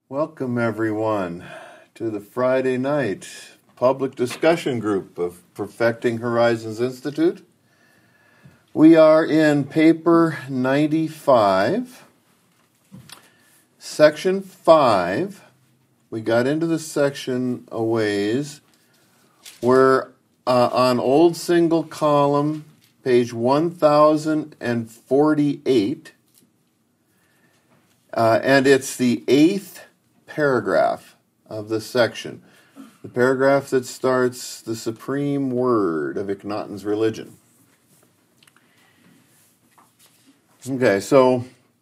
Welcome, everyone, to the Friday night public discussion group of Perfecting Horizons Institute. We are in paper 95, section 5. We got into the section a ways. We're on old single column, page 1048, and it's the 8th paragraph of the section, the paragraph that starts the supreme word of Akhenaten's religion. Okay, so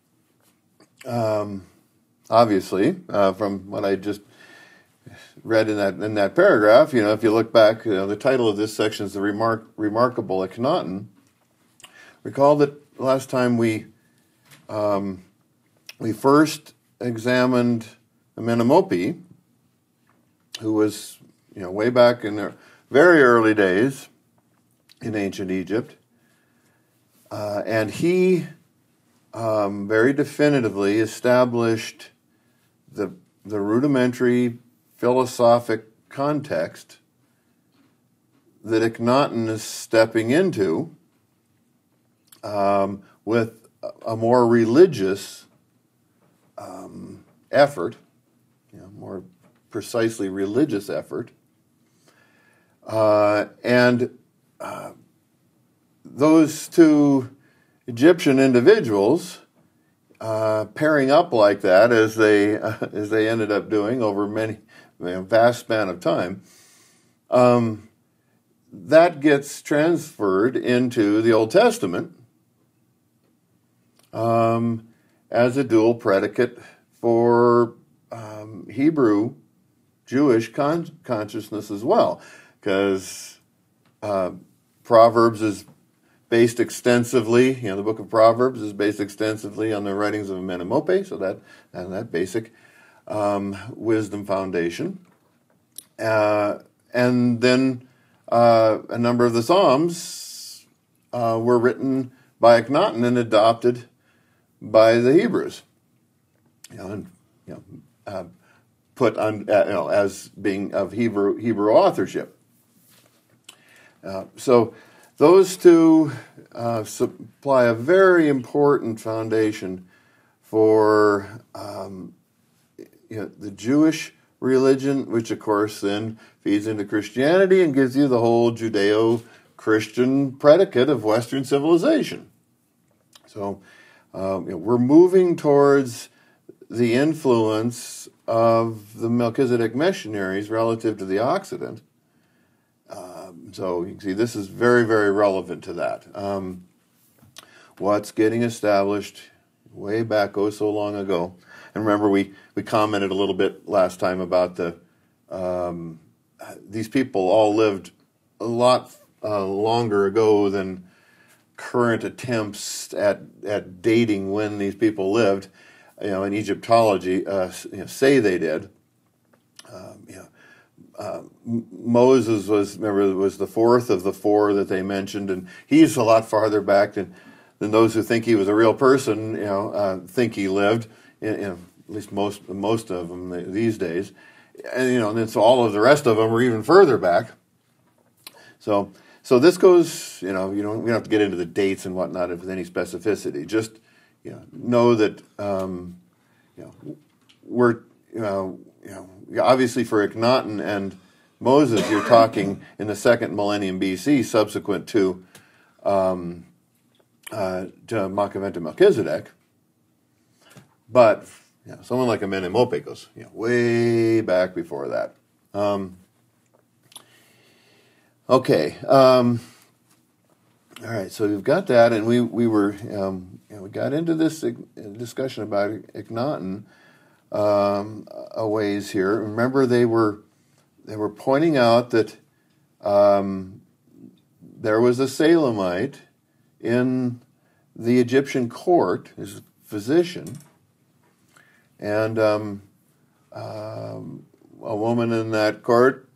obviously, from what I just read in that paragraph, if you look back, the title of this section is the Remarkable Akhenaten. Recall that last time we first examined Amenemope, who was, way back in the very early days in ancient Egypt, and he very definitively established the rudimentary philosophic context that Akhenaten is stepping into with a more religious effort, more precisely religious effort, and those two Egyptian individuals pairing up like that as they ended up doing over many vast span of time, that gets transferred into the Old Testament as a dual predicate for Hebrew Jewish consciousness as well, because Proverbs is based extensively, the book of Proverbs is based extensively on the writings of Amenemope, so that basic wisdom foundation. And then a number of the Psalms were written by Akhenaten and adopted by the Hebrews, put on as being of Hebrew authorship. So those two supply a very important foundation for the Jewish religion, which of course then feeds into Christianity and gives you the whole Judeo-Christian predicate of Western civilization. So we're moving towards the influence of the Melchizedek missionaries relative to the Occident. So you can see this is very, very relevant to that. What's getting established way back so long ago. And remember, we commented a little bit last time about these people all lived a lot longer ago than current attempts at dating when these people lived, in Egyptology, say they did. Moses was the fourth of the four that they mentioned, and he's a lot farther back than those who think he was a real person, think he lived. At least most of them these days, and then so all of the rest of them are even further back. So this goes, we don't have to get into the dates and whatnot with any specificity. Just know that we're obviously for Akhenaten and Moses, you're talking in the 2nd millennium BC, subsequent to Makaventa Melchizedek. But someone like Amenemope goes way back before that. Okay. All right. So we've got that, and we were we got into this discussion about Akhenaten a ways here. Remember, they were pointing out that there was a Salamite in the Egyptian court, his physician, and a woman in that court,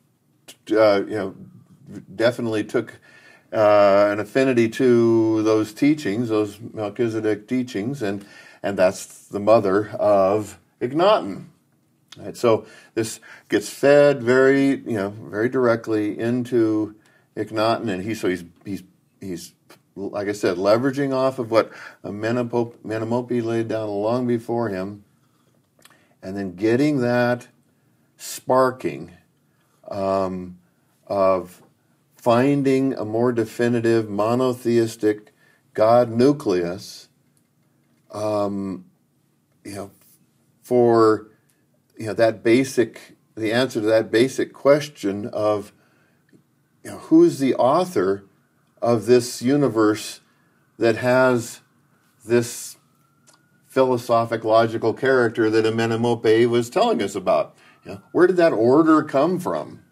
definitely took an affinity to those teachings, those Melchizedek teachings, and that's the mother of Akhenaten. Right, so this gets fed very directly into Akhenaten, and he's like I said, leveraging off of what Amenemope laid down long before him, and then getting that sparking of finding a more definitive monotheistic God nucleus, for the answer to that basic question of who's the author of this universe that has this philosophic logical character that Amenemope was telling us about. Where did that order come from?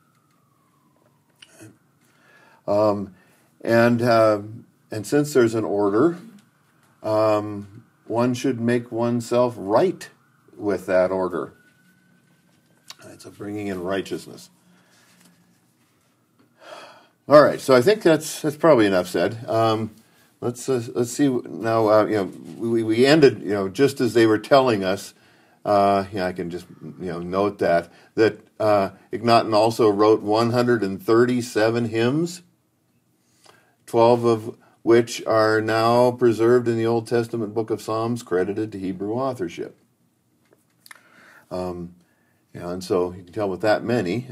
And since there's an order, one should make oneself right with that order. So bringing in righteousness. All right, so I think that's probably enough said. Let's see now. We ended just as they were telling us. I can just note that Akhenaten also wrote 137 hymns, 12 of which are now preserved in the Old Testament book of Psalms, credited to Hebrew authorship. And so you can tell with that many,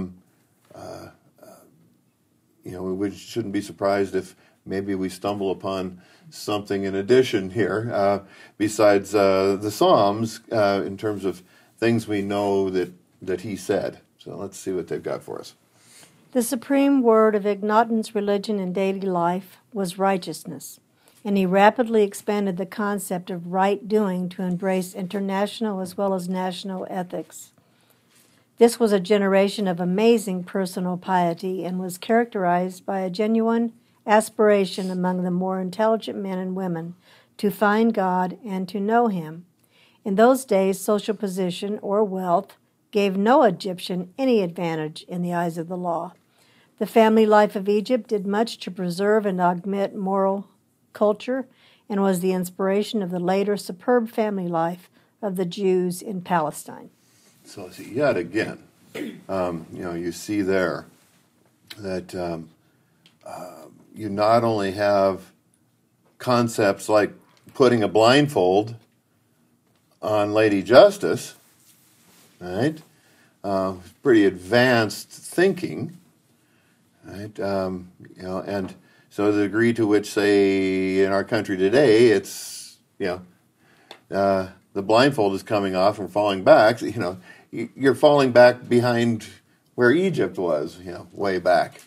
we shouldn't be surprised if maybe we stumble upon something in addition here, besides the Psalms, in terms of things we know that he said. So let's see what they've got for us. The supreme word of Akhenaten's religion and daily life was righteousness, and he rapidly expanded the concept of right doing to embrace international as well as national ethics. This was a generation of amazing personal piety and was characterized by a genuine aspiration among the more intelligent men and women to find God and to know him. In those days, social position or wealth gave no Egyptian any advantage in the eyes of the law. The family life of Egypt did much to preserve and augment moral culture and was the inspiration of the later superb family life of the Jews in Palestine. So yet again, you see there that you not only have concepts like putting a blindfold on Lady Justice, right? Pretty advanced thinking, right? And so the degree to which, say, in our country today, it's the blindfold is coming off and falling back. You're falling back behind where Egypt was, way back.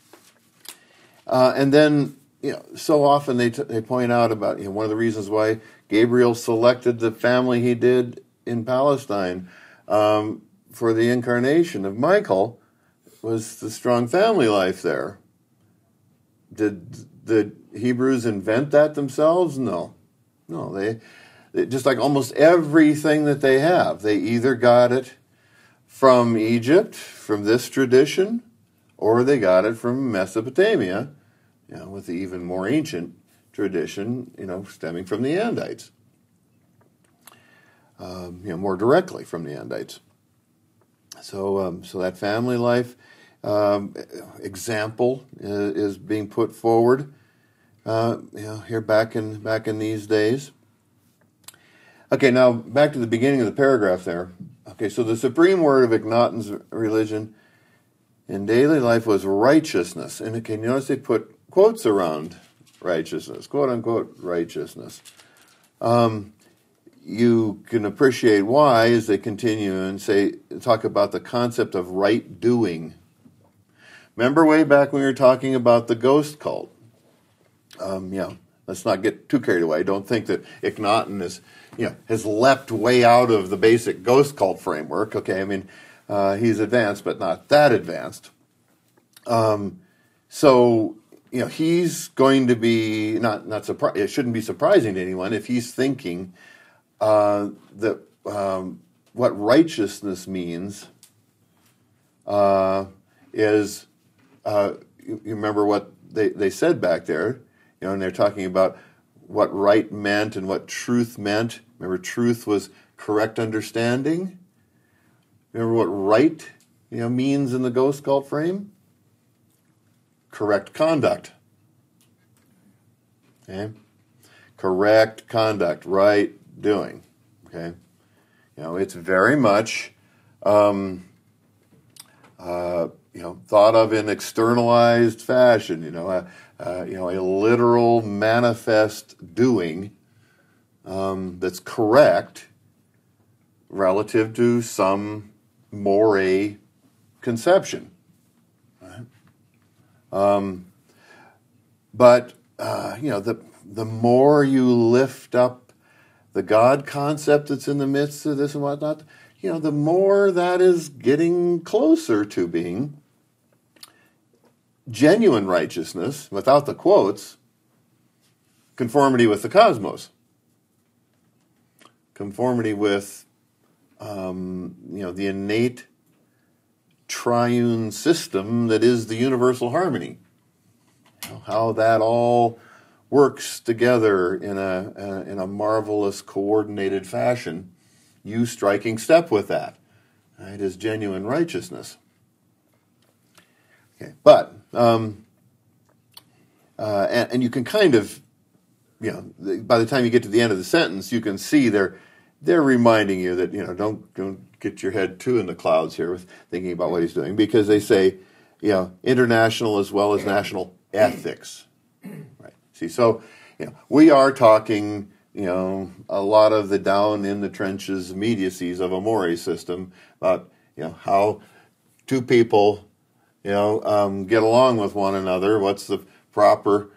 And then, so often they point out about one of the reasons why Gabriel selected the family he did in Palestine for the incarnation of Michael was the strong family life there. Did the Hebrews invent that themselves? No, they just like almost everything that they have, they either got it from Egypt, from this tradition, or they got it from Mesopotamia, with the even more ancient tradition, stemming from the Andites, more directly from the Andites. So that family life example is being put forward, here back in these days. Okay, now back to the beginning of the paragraph there. Okay, so the supreme word of Akhenaten's religion in daily life was righteousness. And okay, notice they put quotes around righteousness, quote unquote righteousness. You can appreciate why as they continue and talk about the concept of right doing. Remember way back when we were talking about the ghost cult? Let's not get too carried away. Don't think that Akhenaten has leapt way out of the basic ghost cult framework. Okay, I mean, he's advanced, but not that advanced. He's going to be not surprised. It shouldn't be surprising to anyone if he's thinking that what righteousness means is you remember what they said back there, and they're talking about what right meant and what truth meant. Remember, truth was correct understanding, Remember what right, means in the ghost cult frame? Correct conduct. Okay? Correct conduct, right doing. Okay? It's very much thought of in externalized fashion, a literal manifest doing that's correct relative to some moray conception. Right? But the more you lift up the God concept that's in the midst of this and whatnot, the more that is getting closer to being genuine righteousness, without the quotes, conformity with the cosmos. Conformity with, the innate triune system that is the universal harmony. How that all works together in a marvelous, coordinated fashion. You striking step with that, right, is genuine righteousness. Okay, but and you can kind of, by the time you get to the end of the sentence, you can see they're reminding you that don't get your head too in the clouds here with thinking about what he's doing, because they say, international as well as national ethics. Right. See, so we are talking. A lot of the down in the trenches immediacies of a moray system about, how two people, get along with one another. What's the proper,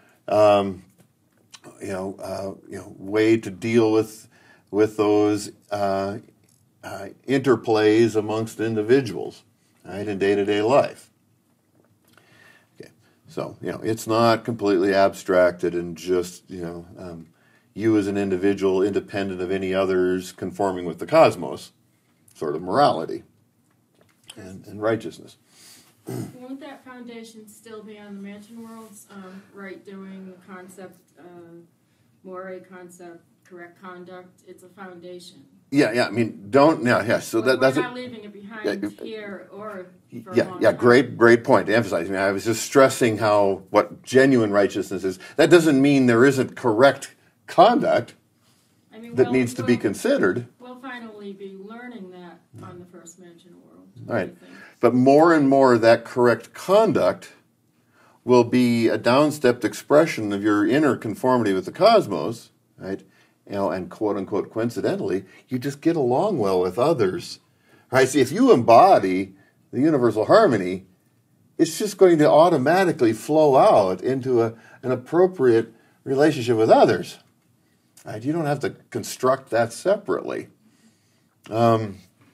way to deal with those interplays amongst individuals, right, in day-to-day life. Okay, so it's not completely abstracted and just you as an individual, independent of any others, conforming with the cosmos, sort of morality and righteousness. Won't that foundation still be on the mansion worlds? Right doing, concept, moray concept, correct conduct. It's a foundation. Yeah. I mean, don't now. Yeah. So we're that's not leaving it behind here or. For a long yeah. time. Great point to emphasize. I was just stressing what genuine righteousness is. That doesn't mean there isn't correct conduct that needs to be considered. We'll finally be learning that on the first mansion world. Right. But more and more that correct conduct will be a downstepped expression of your inner conformity with the cosmos, right? And quote unquote coincidentally, you just get along well with others. Right? See, if you embody the universal harmony, it's just going to automatically flow out into an appropriate relationship with others. Right? You don't have to construct that separately. And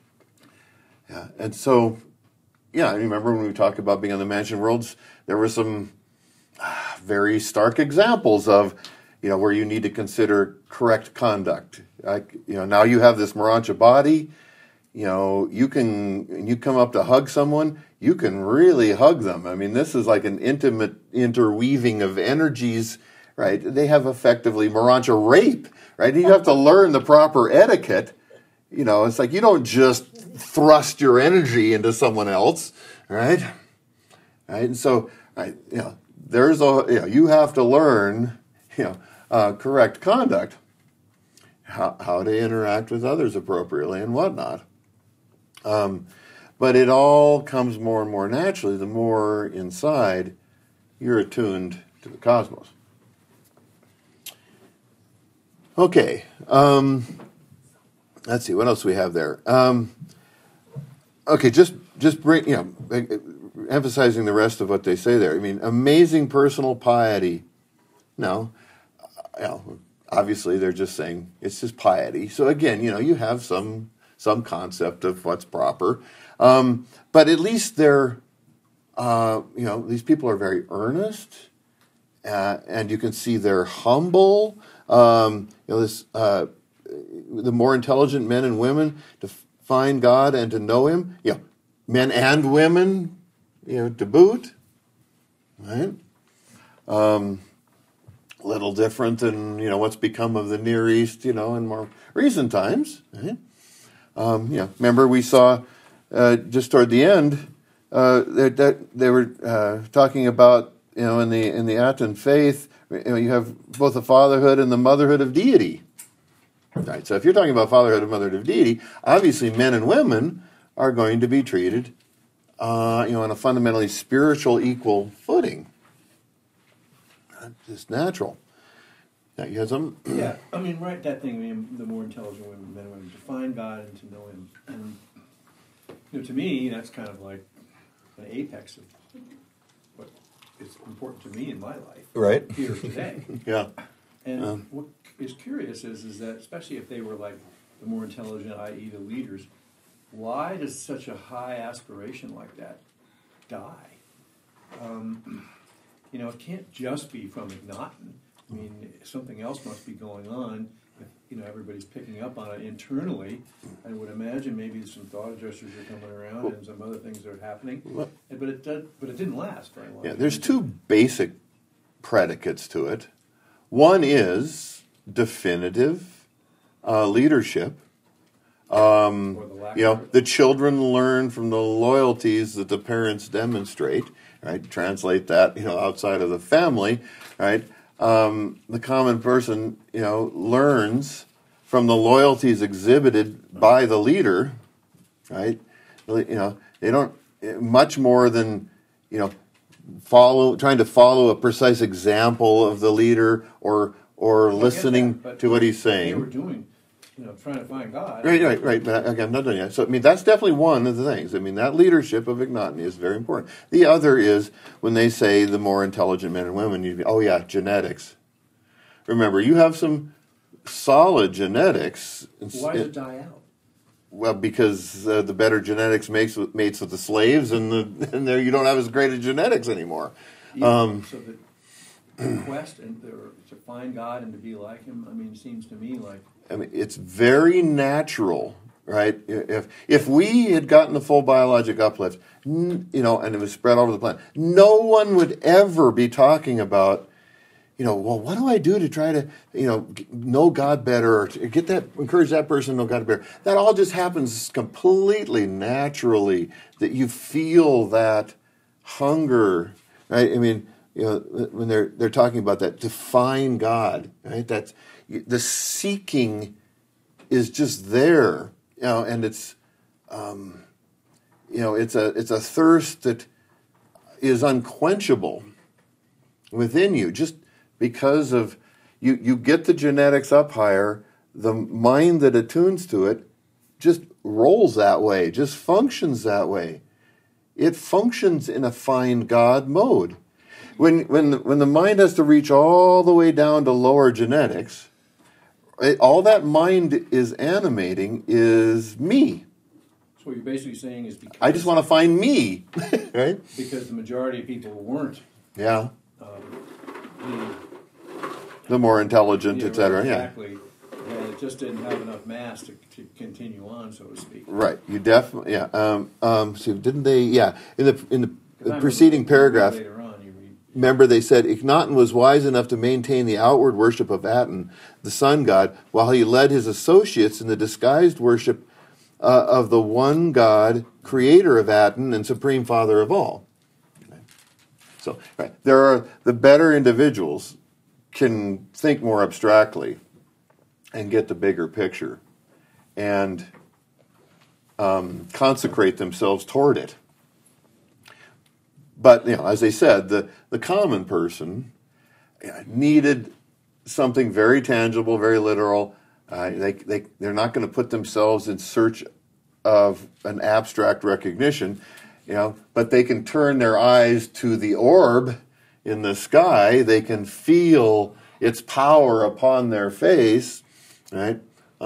so, I remember when we talked about being on the mansion worlds, there were some very stark examples of, where you need to consider correct conduct. Like, now you have this Morancha body. You come up to hug someone, you can really hug them. I mean, this is like an intimate interweaving of energies, right? They have effectively Morancha rape, right? You have to learn the proper etiquette. It's like you don't just thrust your energy into someone else, right? Right? And so, right, there's you have to learn, correct conduct, how to interact with others appropriately and whatnot. But it all comes more and more naturally the more inside you're attuned to the cosmos. Okay. Let's see what else we have there. Okay, just bring emphasizing the rest of what they say there. I mean, amazing personal piety. No, obviously they're just saying it's just piety. So again, you have some concept of what's proper, but at least they're these people are very earnest, and you can see they're humble. The more intelligent men and women to find God and to know Him, men and women, to boot, right? Little different than what's become of the Near East, in more recent times, right? Remember we saw just toward the end, they were talking about, in the Aten faith, you have both the fatherhood and the motherhood of deity. Right. So if you're talking about fatherhood and motherhood of deity, obviously men and women are going to be treated, on a fundamentally spiritual equal footing. It's natural. Now, you had some? Yeah, right, that thing, the more intelligent women, men and women, to find God and to know Him. And, to me, that's kind of like an apex of what is important to me in my life. Right. Here today. Yeah. And what is curious is that, especially if they were like the more intelligent, i.e. the leaders, why does such a high aspiration like that die? It can't just be from Ignatin. Something else must be going on. If, everybody's picking up on it internally. I would imagine maybe some thought adjusters are coming around and some other things are happening. But it didn't last very long. Yeah, there's two basic predicates to it. One is definitive leadership. The children learn from the loyalties that the parents demonstrate. Right, translate that outside of the family. Right, the common person learns from the loyalties exhibited by the leader. Right, they don't much more than trying to follow a precise example of the leader or listening to what he's saying. They were doing, trying to find God. Right. But again, I'm not done yet. So, that's definitely one of the things. That leadership of Ignatin is very important. The other is when they say the more intelligent men and women, genetics. Remember, you have some solid genetics. Why does it die out? Well, because the better genetics mates with the slaves, and there you don't have as great a genetics anymore. So the quest to find God and to be like Him, seems to me like... it's very natural, right? If we had gotten the full biologic uplift, and it was spread over the planet, no one would ever be talking about, what do I do to try to, know God better, or to encourage that person to know God better? That all just happens completely naturally, that you feel that hunger, right? When they're talking about that, to find God, right? That's the seeking is just there, and it's, it's a thirst that is unquenchable within you, just because of you get the genetics up higher, the mind that attunes to it just rolls that way, just functions that way. It functions in a find God mode. When the mind has to reach all the way down to lower genetics, all that mind is animating is me. So what you're basically saying is because... I just want to find me, right? Because the majority of people weren't. Yeah. The more intelligent, etc. Exactly. Yeah, it just didn't have enough mass to continue on, so to speak. Right. You definitely, yeah. So didn't they? Yeah. In the preceding paragraph. Later on, you read. Remember, they said Akhenaten was wise enough to maintain the outward worship of Aten, the sun god, while he led his associates in the disguised worship of the one God, creator of Aten and supreme father of all. Okay. So, right, there are the better individuals can think more abstractly and get the bigger picture and consecrate themselves toward it. But, as they said, the common person needed something very tangible, very literal. They're not going to put themselves in search of an abstract recognition, but they can turn their eyes to the orb in the sky. They can feel its power upon their face, right?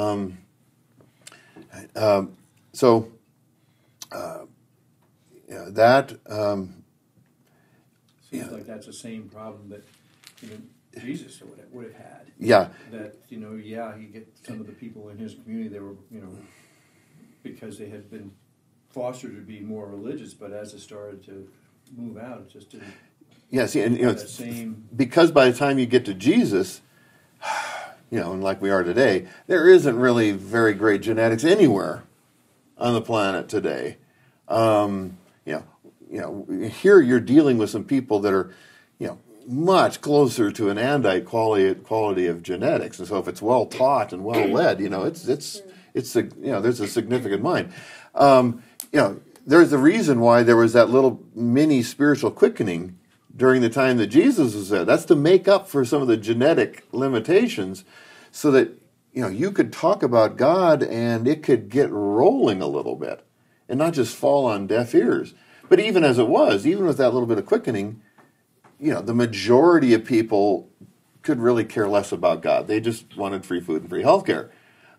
Seems like that's the same problem that Jesus would have had. Yeah. That he get some of the people in his community that were because they had been fostered to be more religious, but as it started to move out, it just didn't. Yeah, see, and that same... because by the time you get to Jesus, and like we are today, there isn't really very great genetics anywhere on the planet today. Here you're dealing with some people that are, much closer to an Andite quality of genetics, and so if it's well taught and well led, there's a significant mind. There's a reason why there was that little mini spiritual quickening during the time that Jesus was there. That's to make up for some of the genetic limitations, so that you could talk about God and it could get rolling a little bit, and not just fall on deaf ears. But even as it was, even with that little bit of quickening, the majority of people could really care less about God. They just wanted free food and free healthcare.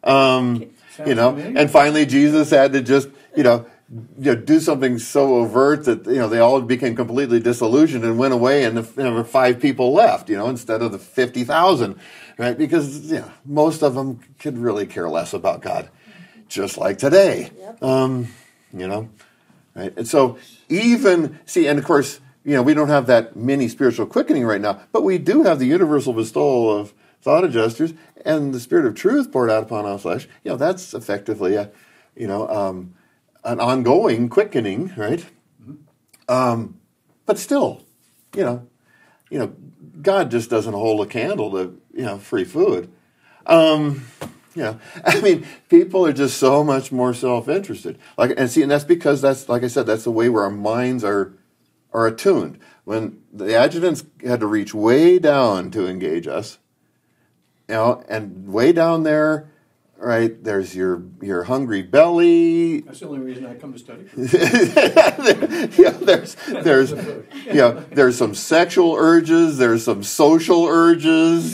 And finally Jesus had to just, do something so overt that, they all became completely disillusioned and went away, and there were 5 people left, instead of the 50,000, right? Because, most of them could really care less about God, just like today. Yep. Right? And so and of course, we don't have that mini spiritual quickening right now, but we do have the universal bestowal of thought adjusters and the Spirit of truth poured out upon all flesh. That's effectively an ongoing quickening, right? But still, God just doesn't hold a candle to free food. People are just so much more self-interested. And that's because like I said, that's the way where our minds are attuned. When the adjutants had to reach way down to engage us, and way down there, right, there's your hungry belly. That's the only reason I come to study. There's some sexual urges, there's some social urges,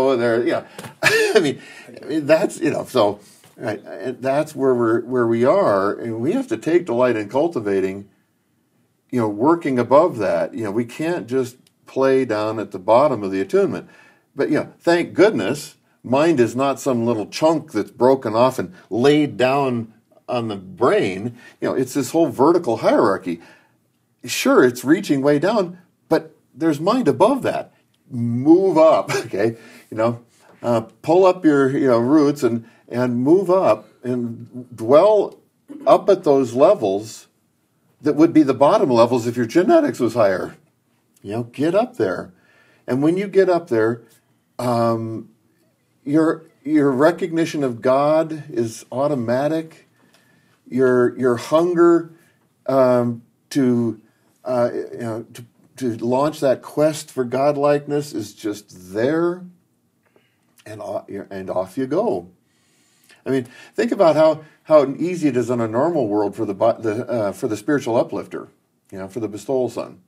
that's so right. And that's where we are, and we have to take delight in cultivating, working above that. We can't just play down at the bottom of the attunement. But thank goodness, mind is not some little chunk that's broken off and laid down on the brain. It's this whole vertical hierarchy. Sure, it's reaching way down, but there's mind above that. Move up, okay? Pull up your roots and move up and dwell up at those levels that would be the bottom levels if your genetics was higher. Get up there. And when you get up there, your recognition of God is automatic. Your hunger to launch that quest for godlikeness is just there, and off you go. Think about how easy it is in a normal world for the spiritual uplifter, for the bestowal son.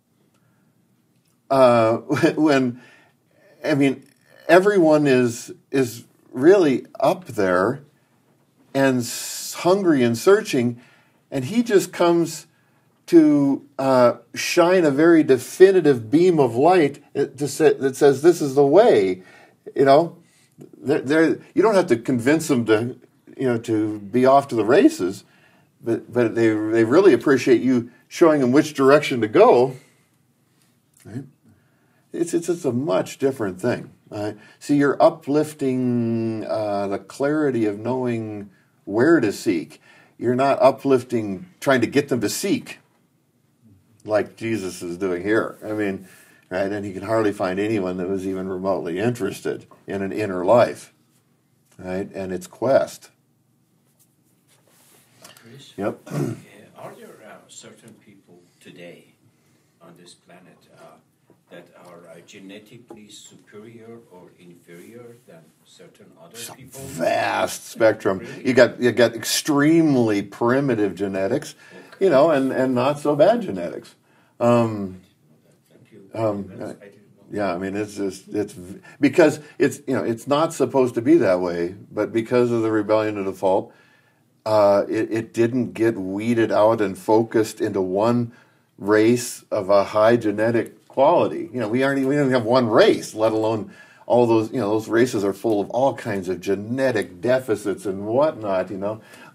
When everyone is really up there and hungry and searching, and he just comes to shine a very definitive beam of light that says this is the way. You don't have to convince them to be off to the races, but they really appreciate you showing them which direction to go. Right? It's a much different thing. See, you're uplifting the clarity of knowing where to seek. You're not uplifting trying to get them to seek, like Jesus is doing here. Right? And he can hardly find anyone that was even remotely interested in an inner life, right? And its quest. Chris? Yep. Are there certain people today on this planet that are genetically superior or inferior than certain other people? Vast spectrum. Really? You got extremely primitive genetics, Okay. and not so bad genetics. Thank you. I didn't know. Yeah, it's because it's not supposed to be that way, but because of the rebellion and default, it didn't get weeded out and focused into one race of a high genetic quality. We don't even have one race, let alone all those. Those races are full of all kinds of genetic deficits and whatnot. Think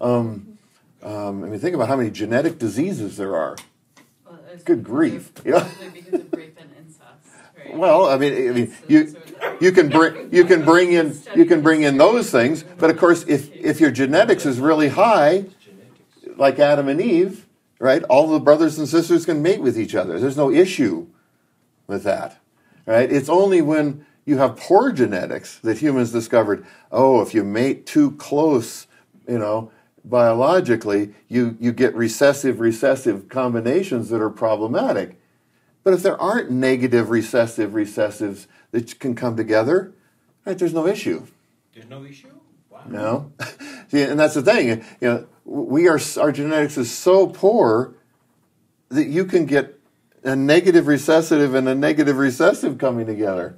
about how many genetic diseases there are. Well, Good grief! Probably because of rape and incest, right? Well, you can bring in those things, but of course, if your genetics is really high, like Adam and Eve, right? All the brothers and sisters can mate with each other. There's no issue with that, right? It's only when you have poor genetics that humans discovered, oh, if you mate too close, biologically, you get recessive combinations that are problematic. But if there aren't negative recessives that can come together, right, there's no issue. There's no issue? Wow. No. See, and that's the thing. Our genetics is so poor that you can get a negative recessive and a negative recessive coming together.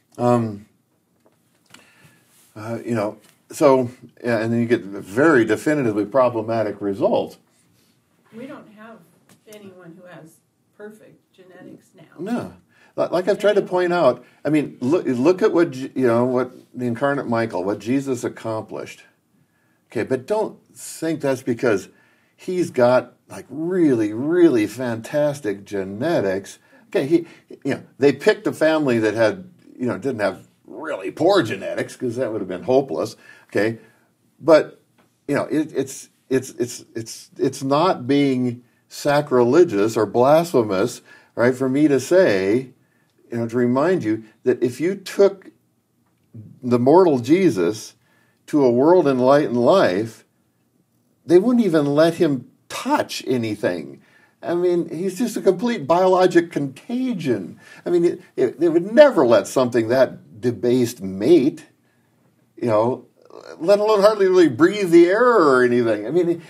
So, and then you get very definitively problematic results. We don't have anyone who has perfect genetics now. No. Like I've tried to point out, I mean, look at what the incarnate Michael, what Jesus accomplished. Okay, but don't think that's because he's got like really, really fantastic genetics. Okay, they picked a family that had, didn't have really poor genetics because that would have been hopeless. Okay, but it's not being sacrilegious or blasphemous, right, for me to say, to remind you that if you took the mortal Jesus to a world in light and life, they wouldn't even let him touch anything. I mean, he's just a complete biologic contagion. I mean, they would never let something that debased mate, let alone hardly really breathe the air or anything. I mean,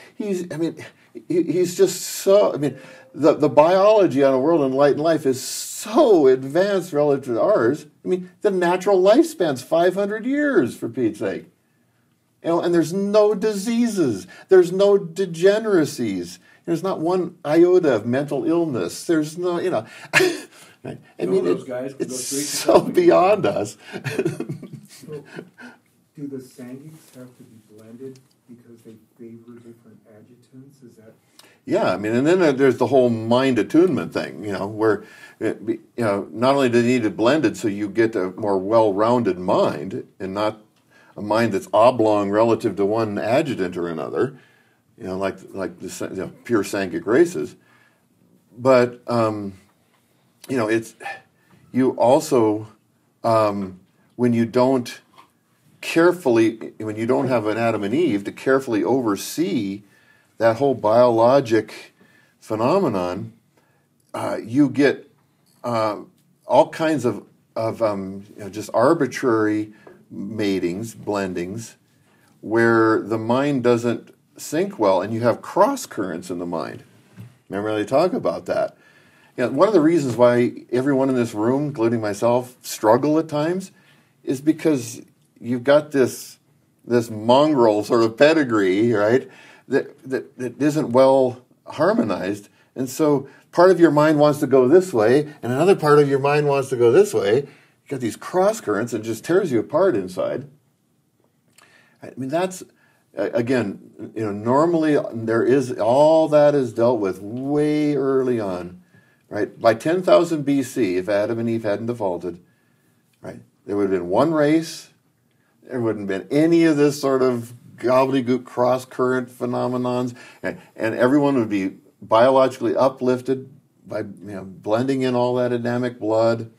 he's just so. I mean, the biology on a world in light and life is so advanced relative to ours. I mean, the natural lifespan's 500 years, for Pete's sake. And there's no diseases. There's no degeneracies. There's not one iota of mental illness. There's no, Right? I mean, those guys could go it's straight to so something. beyond us. So, do the Sangics have to be blended because they favor different adjutants? Is that? Yeah, I mean, and then there's the whole mind attunement thing, where, not only do they need it blended so you get a more well-rounded mind and not a mind that's oblong relative to one adjutant or another, like the pure Sangic races. But, it's, you also, when you don't have an Adam and Eve to carefully oversee that whole biologic phenomenon, you get all kinds of just arbitrary matings, blendings, where the mind doesn't sync well, and you have cross currents in the mind. Remember they talk about that. One of the reasons why everyone in this room, including myself, struggle at times is because you've got this mongrel sort of pedigree, right, that isn't well harmonized. And so part of your mind wants to go this way, and another part of your mind wants to go this way. You got these cross currents and it just tears you apart inside. I mean, that's, again, normally there is, all that is dealt with way early on, right? By 10,000 BC, if Adam and Eve hadn't defaulted, right, there would have been one race. There wouldn't have been any of this sort of gobbledygook cross-current phenomenons, and everyone would be biologically uplifted by blending in all that Adamic blood.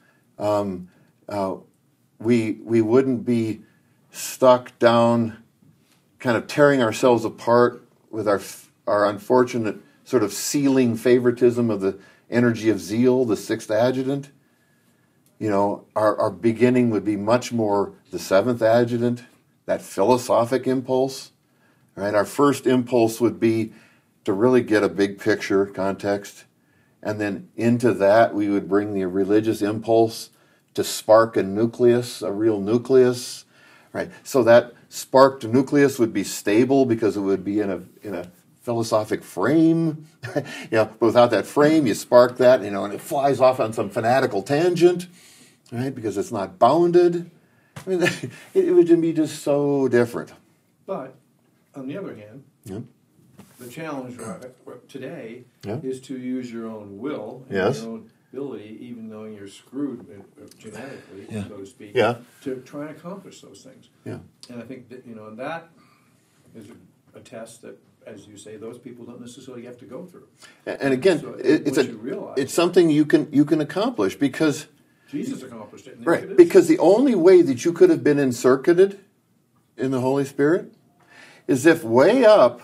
We wouldn't be stuck down, kind of tearing ourselves apart with our unfortunate sort of sealing favoritism of the energy of zeal, the sixth adjutant. Our beginning would be much more the seventh adjutant, that philosophic impulse, right? Our first impulse would be to really get a big picture context, and then into that we would bring the religious impulse to spark a nucleus, a real nucleus, right? So that sparked nucleus would be stable because it would be in a philosophic frame, but without that frame, you spark that, and it flies off on some fanatical tangent, right? Because it's not bounded. I mean, it would be just so different. But, on the other hand, the challenge today is to use your own will and your own ability, even though you're screwed genetically, so to speak, to try and accomplish those things. Yeah. And I think that, that is a test that as you say, those people don't necessarily have to go through. And again, So it's realize it's something you can accomplish because Jesus accomplished it. And right it is. because the only way that you could have been encircuited in the Holy Spirit is if way up,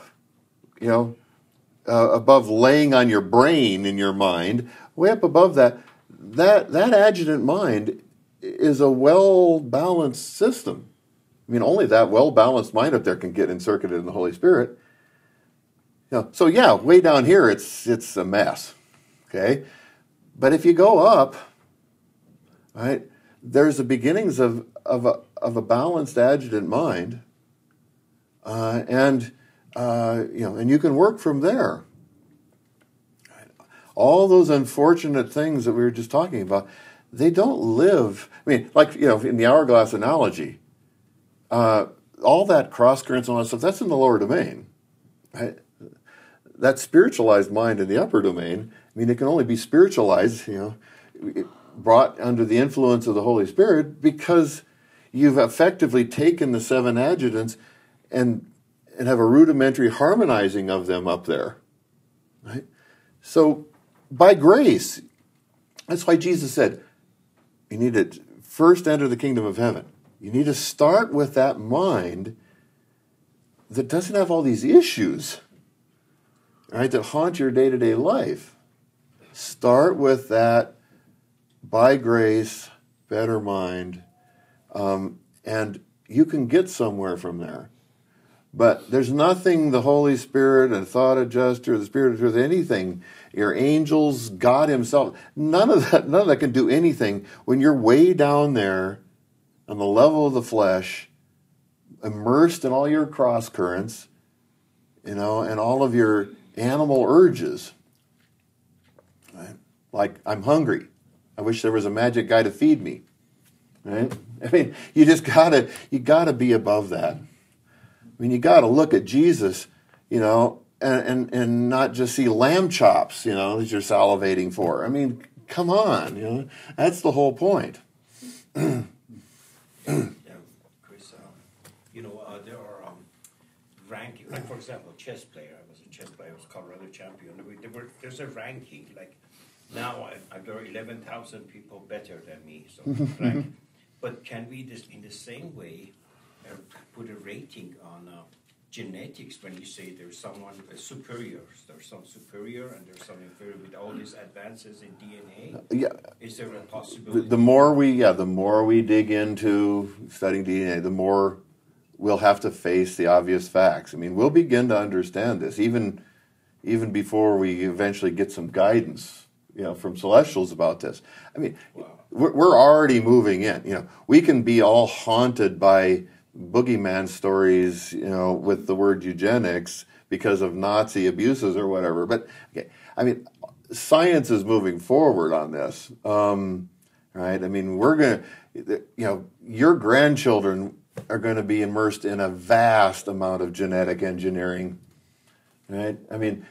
above laying on your brain in your mind, way up above that adjutant mind is a well-balanced system. I mean, only that well-balanced mind up there can get encircuited in the Holy Spirit. So yeah, way down here it's a mess. Okay? But if you go up, right, there's the beginnings of a balanced adjutant mind, and you can work from there. All those unfortunate things that we were just talking about, they don't live. I mean, like in the hourglass analogy, all that cross currents and all that stuff, that's in the lower domain. Right? That spiritualized mind in the upper domain, I mean, it can only be spiritualized, brought under the influence of the Holy Spirit because you've effectively taken the 7 adjutants and have a rudimentary harmonizing of them up there. Right? So, by grace, that's why Jesus said, you need to first enter the kingdom of heaven. You need to start with that mind that doesn't have all these issues, right, that haunt your day-to-day life. Start with that, by grace, better mind, and you can get somewhere from there. But there's nothing the Holy Spirit and thought adjuster, the Spirit of truth, anything, your angels, God himself, none of that can do anything when you're way down there on the level of the flesh, immersed in all your cross currents, and all of your animal urges. Right? Like, I'm hungry. I wish there was a magic guy to feed me. Right? I mean, you gotta be above that. I mean, you got to look at Jesus, and not just see lamb chops, that you're salivating for. I mean, come on, that's the whole point. Yeah, Chris, there are ranking. Like, for example, chess player. I was a chess player. I was Colorado champion. There's a ranking. Like, now there are 11,000 people better than me. So, rank. But can we, in the same way, put a rating on genetics when you say there's someone superior? There's some superior and there's some inferior with all these advances in DNA. Yeah. Is there a possibility? The more we dig into studying DNA, the more we'll have to face the obvious facts. I mean, we'll begin to understand this even before we eventually get some guidance, from celestials about this. I mean, wow. We're already moving in. We can be all haunted by boogeyman stories, with the word eugenics because of Nazi abuses or whatever. But okay, I mean, science is moving forward on this, right? I mean, we're going to, your grandchildren are going to be immersed in a vast amount of genetic engineering, right? I mean,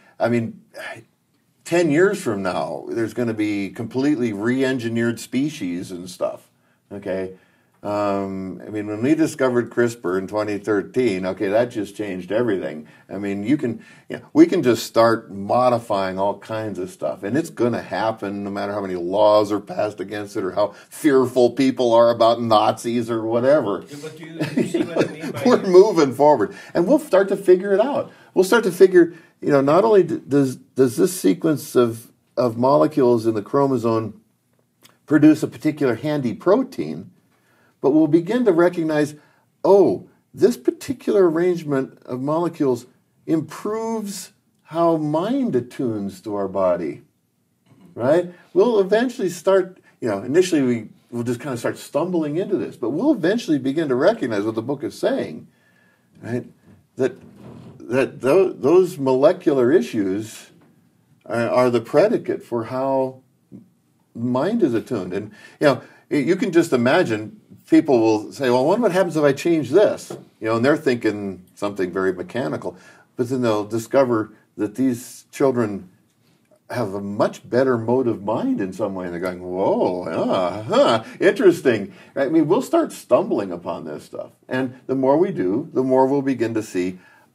10 years from now, there's going to be completely re-engineered species and stuff, okay? When we discovered CRISPR in 2013, okay, that just changed everything. I mean, we can just start modifying all kinds of stuff, and it's going to happen no matter how many laws are passed against it or how fearful people are about Nazis or whatever. Yeah, but do you see what I mean by We're moving forward, and we'll start to figure it out. We'll start to figure, not only does this sequence of molecules in the chromosome produce a particular handy protein, but we'll begin to recognize, this particular arrangement of molecules improves how mind attunes to our body, right? We'll eventually start, initially we'll just kind of start stumbling into this, but we'll eventually begin to recognize what the book is saying, right? That those molecular issues are the predicate for how mind is attuned. And, you can just imagine people will say, well, I wonder what happens if I change this? And they're thinking something very mechanical. But then they'll discover that these children have a much better motive mind in some way. And they're going, whoa, interesting. Right? I mean, we'll start stumbling upon this stuff. And the more we do, the more we'll begin to see,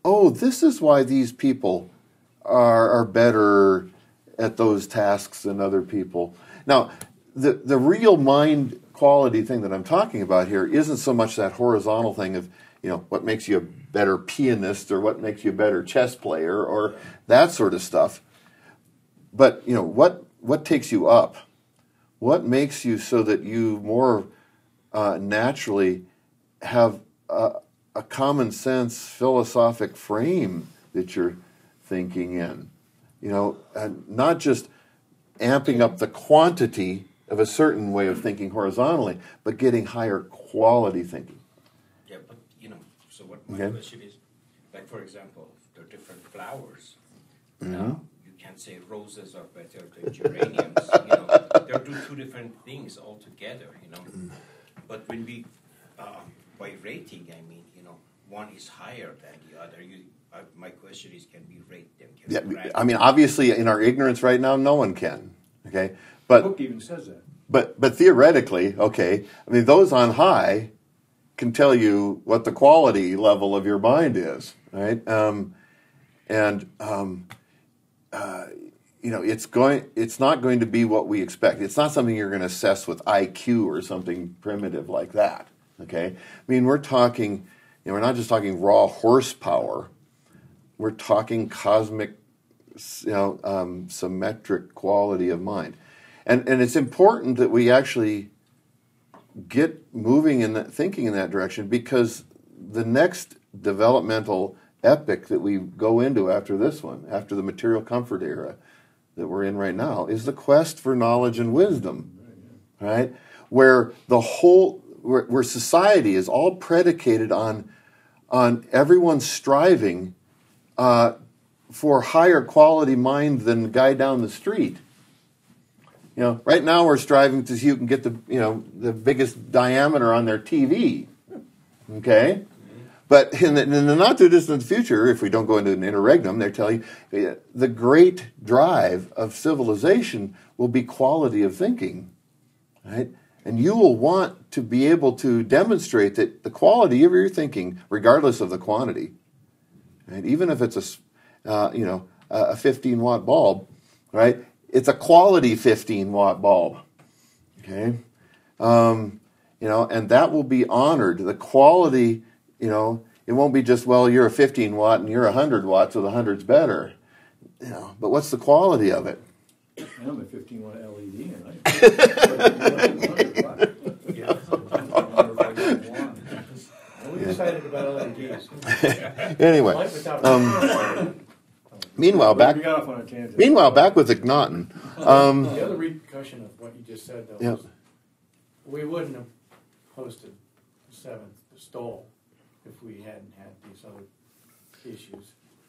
oh, this is why these people are better at those tasks than other people. Now, the real mind quality thing that I'm talking about here isn't so much that horizontal thing of, what makes you a better pianist or what makes you a better chess player or that sort of stuff. But, what takes you up? What makes you so that you more naturally have a common sense philosophic frame that you're thinking in? And not just amping up the quantity of a certain way of thinking horizontally, but getting higher quality thinking. Yeah, but so what my question is, like for example, there are different flowers. You can't say roses are better than geraniums. They're two different things altogether. But when we, by rating, I mean, one is higher than the other. My question is, can we rate them? I mean, obviously, in our ignorance right now, no one can. Okay, but the book even says that. But theoretically, okay, I mean, those on high can tell you what the quality level of your mind is, right? It's not going to be what we expect. It's not something you're going to assess with IQ or something primitive like that. Okay, I mean, we're talking, we're not just talking raw horsepower. We're talking cosmic, symmetric quality of mind. And it's important that we actually get moving in that, thinking in that direction, because the next developmental epoch that we go into after this one, after the material comfort era that we're in right now, is the quest for knowledge and wisdom, right? Where where society is all predicated on everyone striving for higher quality mind than the guy down the street. Right now we're striving to see who can get the biggest diameter on their TV. Okay? But in the not too distant future, if we don't go into an interregnum, they're telling you the great drive of civilization will be quality of thinking. Right? And you will want to be able to demonstrate that the quality of your thinking, regardless of the quantity, right? Even if it's a 15-watt bulb, right? It's a quality 15-watt bulb, okay? And that will be honored. The quality, it won't be just, well, you're a 15-watt and you're 100 watts, so the 100's better. But what's the quality of it? I'm a 15-watt LED, and I'm excited about LEDs. Anyway, meanwhile, back with Akhenaten. The other repercussion of what you just said, though, is we wouldn't have hosted the seventh Stole if we hadn't had these other issues.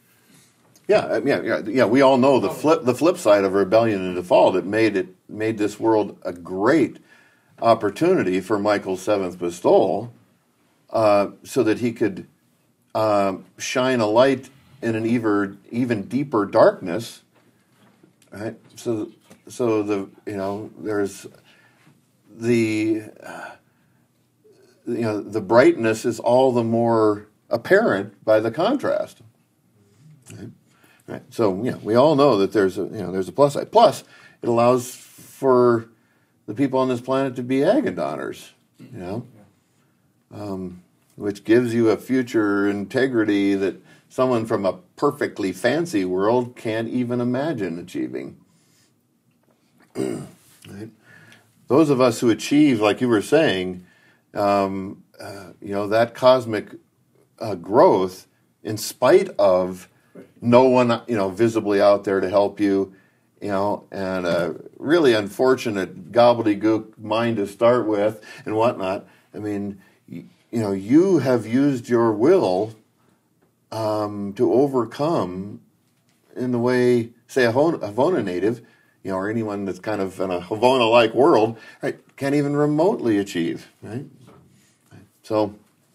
Yeah. We all know the flip side of rebellion and default. It made this world a great opportunity for Michael's seventh Pistole, so that he could shine a light in an even deeper darkness. Right. So there's the brightness is all the more apparent by the contrast. Right. So we all know that there's a plus side. Plus, it allows for the people on this planet to be Agadoners, which gives you a future integrity that someone from a perfectly fancy world can't even imagine achieving. Right. Those of us who achieve, like you were saying, that cosmic growth, in spite of no one, visibly out there to help you, and a really unfortunate gobbledygook mind to start with and whatnot. I mean, you have used your will to overcome in the way, say, a Havona native, or anyone that's kind of in a Havona-like world, right, can't even remotely achieve, right? So,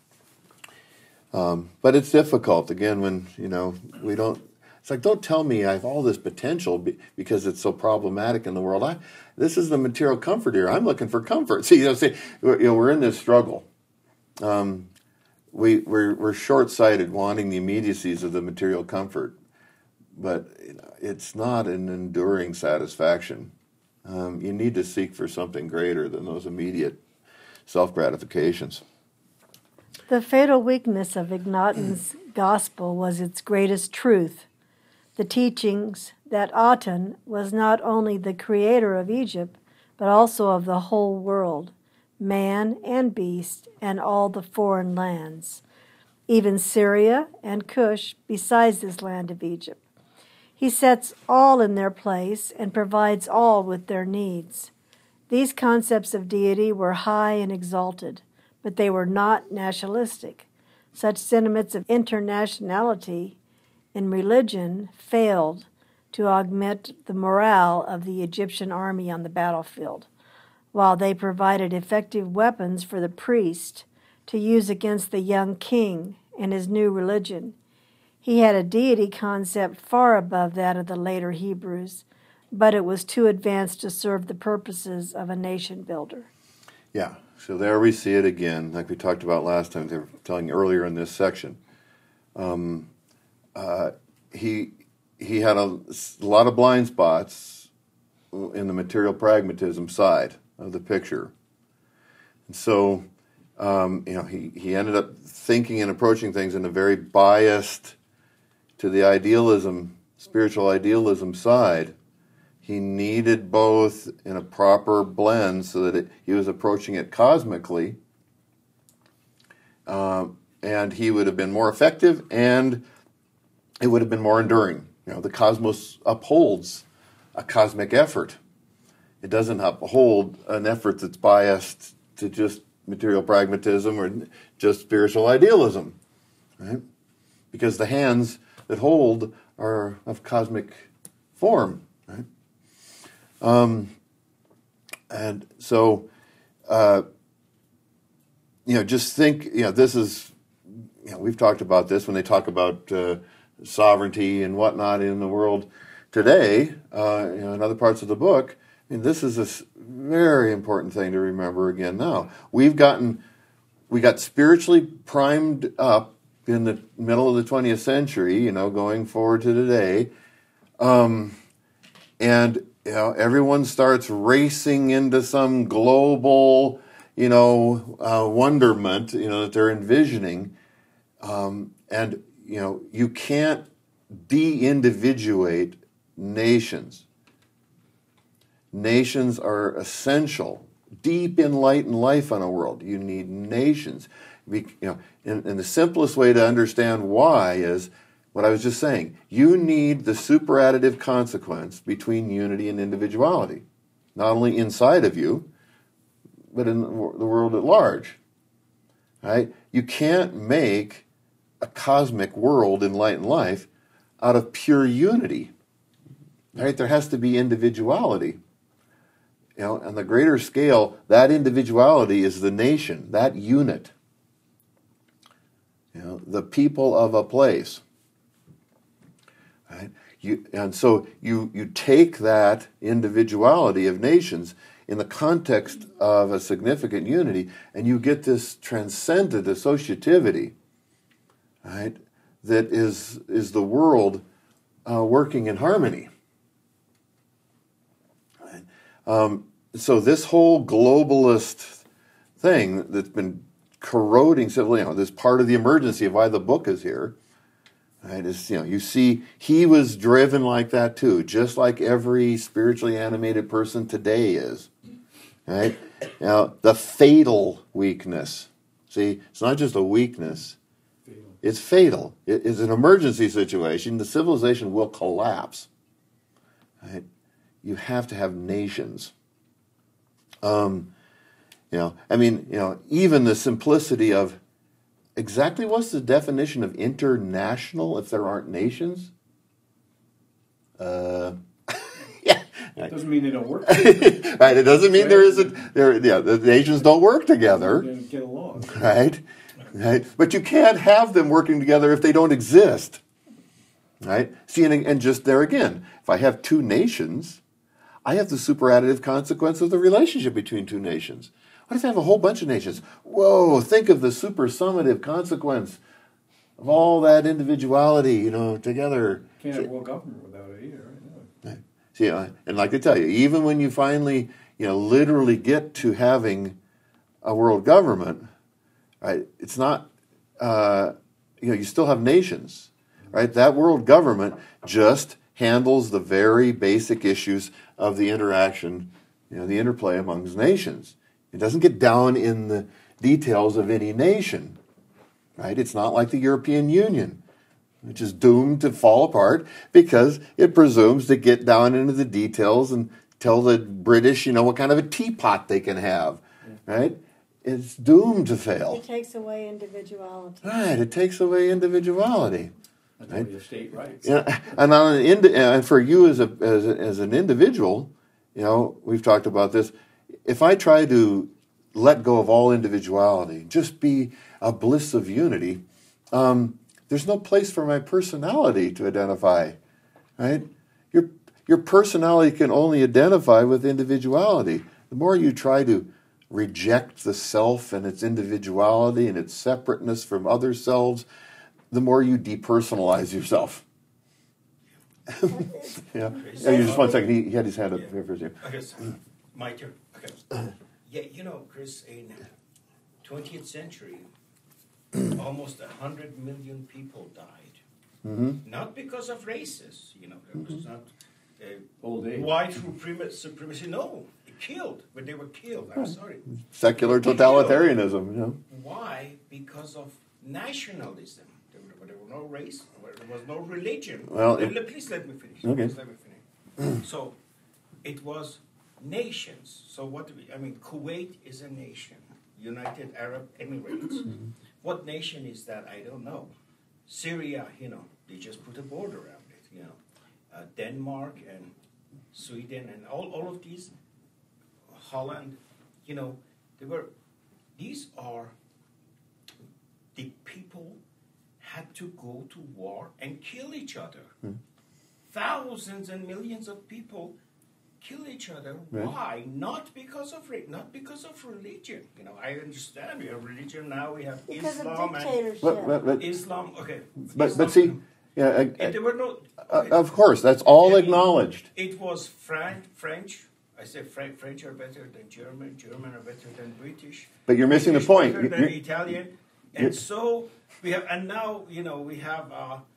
but it's difficult, again, when, we don't, it's like, don't tell me I have all this potential because it's so problematic in the world. This is the material comfort here. I'm looking for comfort. See, we're in this struggle. we're short-sighted, wanting the immediacies of the material comfort, but it's not an enduring satisfaction. You need to seek for something greater than those immediate self-gratifications. The fatal weakness of Ignatin's gospel was its greatest truth, the teachings that Aten was not only the creator of Egypt, but also of the whole world, man and beast, and all the foreign lands, even Syria and Cush, besides this land of Egypt. He sets all in their place and provides all with their needs. These concepts of deity were high and exalted, but they were not nationalistic. Such sentiments of internationality in religion failed to augment the morale of the Egyptian army on the battlefield, while they provided effective weapons for the priest to use against the young king and his new religion. He had a deity concept far above that of the later Hebrews, but it was too advanced to serve the purposes of a nation builder. Yeah, so there we see it again, like we talked about last time, they were telling you earlier in this section. He had a lot of blind spots in the material pragmatism side of the picture. And so, he ended up thinking and approaching things in a very biased to the idealism, spiritual idealism side. He needed both in a proper blend so that he was approaching it cosmically, and he would have been more effective, and it would have been more enduring. The cosmos upholds a cosmic effort. It doesn't uphold an effort that's biased to just material pragmatism or just spiritual idealism, right? Because the hands that hold are of cosmic form, right? And so, just think, this is, we've talked about this when they talk about sovereignty and whatnot in the world today, in other parts of the book. This is a very important thing to remember again now. We got spiritually primed up in the middle of the 20th century, going forward to today. And everyone starts racing into some global, wonderment, that they're envisioning. And you can't de-individuate nations. Nations are essential. Deep enlightened life on a world, you need nations. And the simplest way to understand why is what I was just saying. You need the superadditive consequence between unity and individuality, not only inside of you, but in the world at large. Right? You can't make a cosmic world, enlightened life, out of pure unity. Right? There has to be individuality. On the greater scale, that individuality is the nation, that unit. The people of a place. Right? And so you take that individuality of nations in the context of a significant unity, and you get this transcendent associativity, right? That is the world working in harmony. Right? So this whole globalist thing that's been corroding civil, this part of the emergency of why the book is here, right? Is you see he was driven like that too, just like every spiritually animated person today is, right? The fatal weakness. See, it's not just a weakness; it's fatal. It is an emergency situation. The civilization will collapse. Right? You have to have nations. Even the simplicity of exactly what's the definition of international if there aren't nations? Yeah. It doesn't mean they don't work together. Right, it doesn't mean there isn't, the nations don't work together. They get along. Right? But you can't have them working together if they don't exist. Right? See, and just there again, if I have two nations, I have the superadditive consequence of the relationship between two nations. What if you have a whole bunch of nations? Whoa, think of the supersummative consequence of all that individuality, together. Can't have world government without it either. Right? See, and like I tell you, even when you finally, literally get to having a world government, right? It's not, you still have nations, right? That world government just handles the very basic issues of the interaction, the interplay amongst nations. It doesn't get down in the details of any nation, right? It's not like the European Union, which is doomed to fall apart because it presumes to get down into the details and tell the British, what kind of a teapot they can have, right? It's doomed to fail. It takes away individuality. Right, it takes away individuality. That's only the state rights. And for you as an individual, we've talked about this. If I try to let go of all individuality, just be a bliss of unity, there's no place for my personality to identify, right? Your personality can only identify with individuality. The more you try to reject the self and its individuality and its separateness from other selves, the more you depersonalize yourself. Yeah. Just 1 second. He had his hand up here for a second. Okay, so my turn. Okay. Yeah, Chris, in 20th century, almost 100 million people died. Mm-hmm. Not because of races, it was not Old age. white supremacy. No, it killed, but they were killed. I'm sorry. Secular totalitarianism. Why? Because of nationalism. There were no race. There was no religion. Well, please let me finish. Okay. Please let me finish. So, it was nations. So Kuwait is a nation. United Arab Emirates. What nation is that? I don't know. Syria, they just put a border around it. Denmark and Sweden and all of these, Holland, these are the people had to go to war and kill each other. Thousands and millions of people kill each other. Right. Why? Not because of race, not because of religion. I understand we have religion now. We have Because Islam of and dictatorship. But Islam. Okay, but see, and there were no. of course, that's all acknowledged. It was French. I say French are better than German. German are better than British. But you're missing the British point. better than Italian. And so we have, and now we have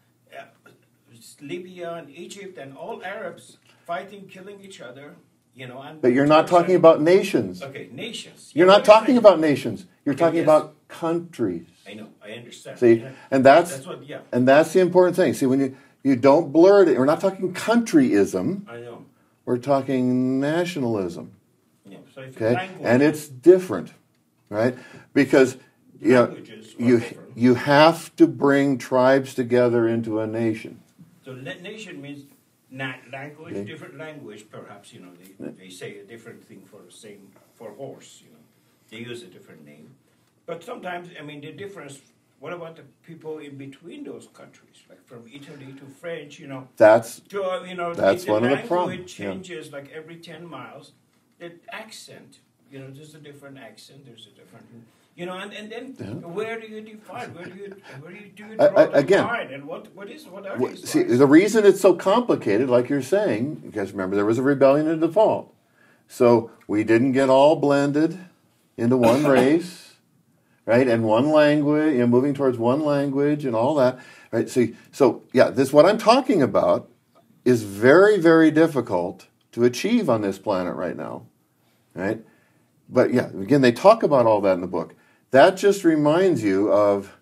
Libya and Egypt and all Arabs fighting, killing each other. And But you're not talking about nations. Okay, nations. You're not talking about nations. You're talking about countries. I know. I understand. See, and that's what. Yeah. and that's the important thing. See, when you don't blur it, we're not talking countryism. I know. We're talking nationalism. Yeah. So if Okay, language, and it's different, right? Because languages are different. you have to bring tribes together into a nation. So nation means language, Okay. different language. Perhaps they say a different thing for horse. They use a different name. But sometimes, the difference. What about the people in between those countries, like from Italy to French? That's the one of the language problems. changes like every 10 miles. The accent, there's a different accent. There's a different. And then where do you define? Where do you draw the again, line? And what are these See, lines? the reason it's so complicated, like you're saying, because remember there was a rebellion in default, so we didn't get all blended into one race. Right, and one language, moving towards one language and all that. Right, so what I'm talking about is very, very difficult to achieve on this planet right now. Right, but again, they talk about all that in the book. That just reminds you of,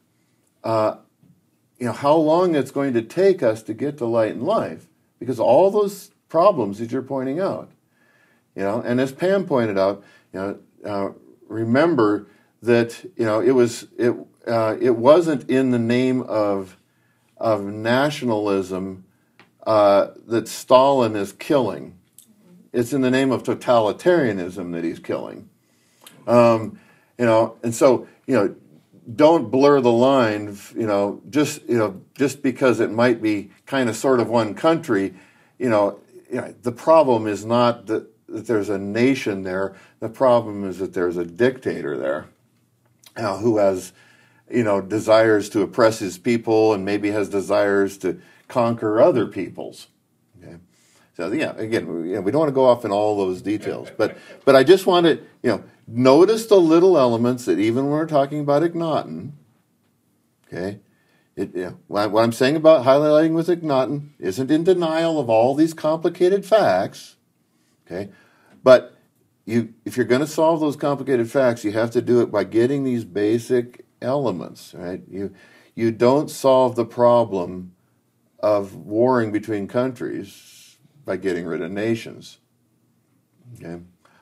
how long it's going to take us to get to light and life, because all those problems that you're pointing out, and as Pam pointed out, remember that it wasn't in the name of nationalism that Stalin is killing. It's in the name of totalitarianism that he's killing. And so don't blur the line. Just because it might be kind of sort of one country. The problem is not that there's a nation there. The problem is that there's a dictator there who has, desires to oppress his people and maybe has desires to conquer other peoples. Okay, so again, we don't want to go off in all those details, but I just want to, notice the little elements that even when we're talking about Akhenaten, okay. What I'm saying about highlighting with Akhenaten isn't in denial of all these complicated facts, okay? But if you're going to solve those complicated facts, you have to do it by getting these basic elements, right? You don't solve the problem of warring between countries by getting rid of nations, okay?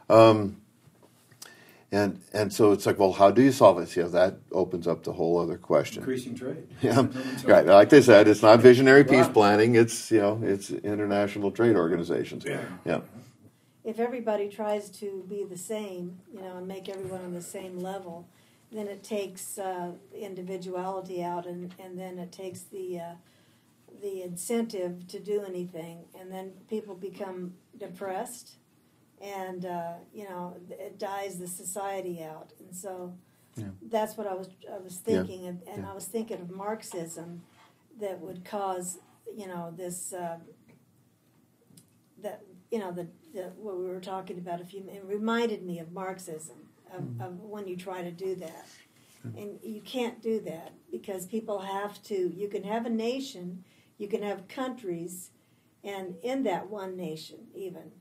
And so it's like, well, how do you solve it? Yeah, that opens up the whole other question. Increasing trade. Yeah, right. Like they said, it's not visionary peace planning. It's it's international trade organizations. Yeah. If everybody tries to be the same, and make everyone on the same level, then it takes individuality out, and then it takes the incentive to do anything, and then people become depressed. And it dies the society out, and so that's what I was thinking, and I was thinking of Marxism, that would cause this what we were talking about it reminded me of Marxism, of when you try to do that, and you can't do that because people have to. You can have a nation, you can have countries, and in that one nation even,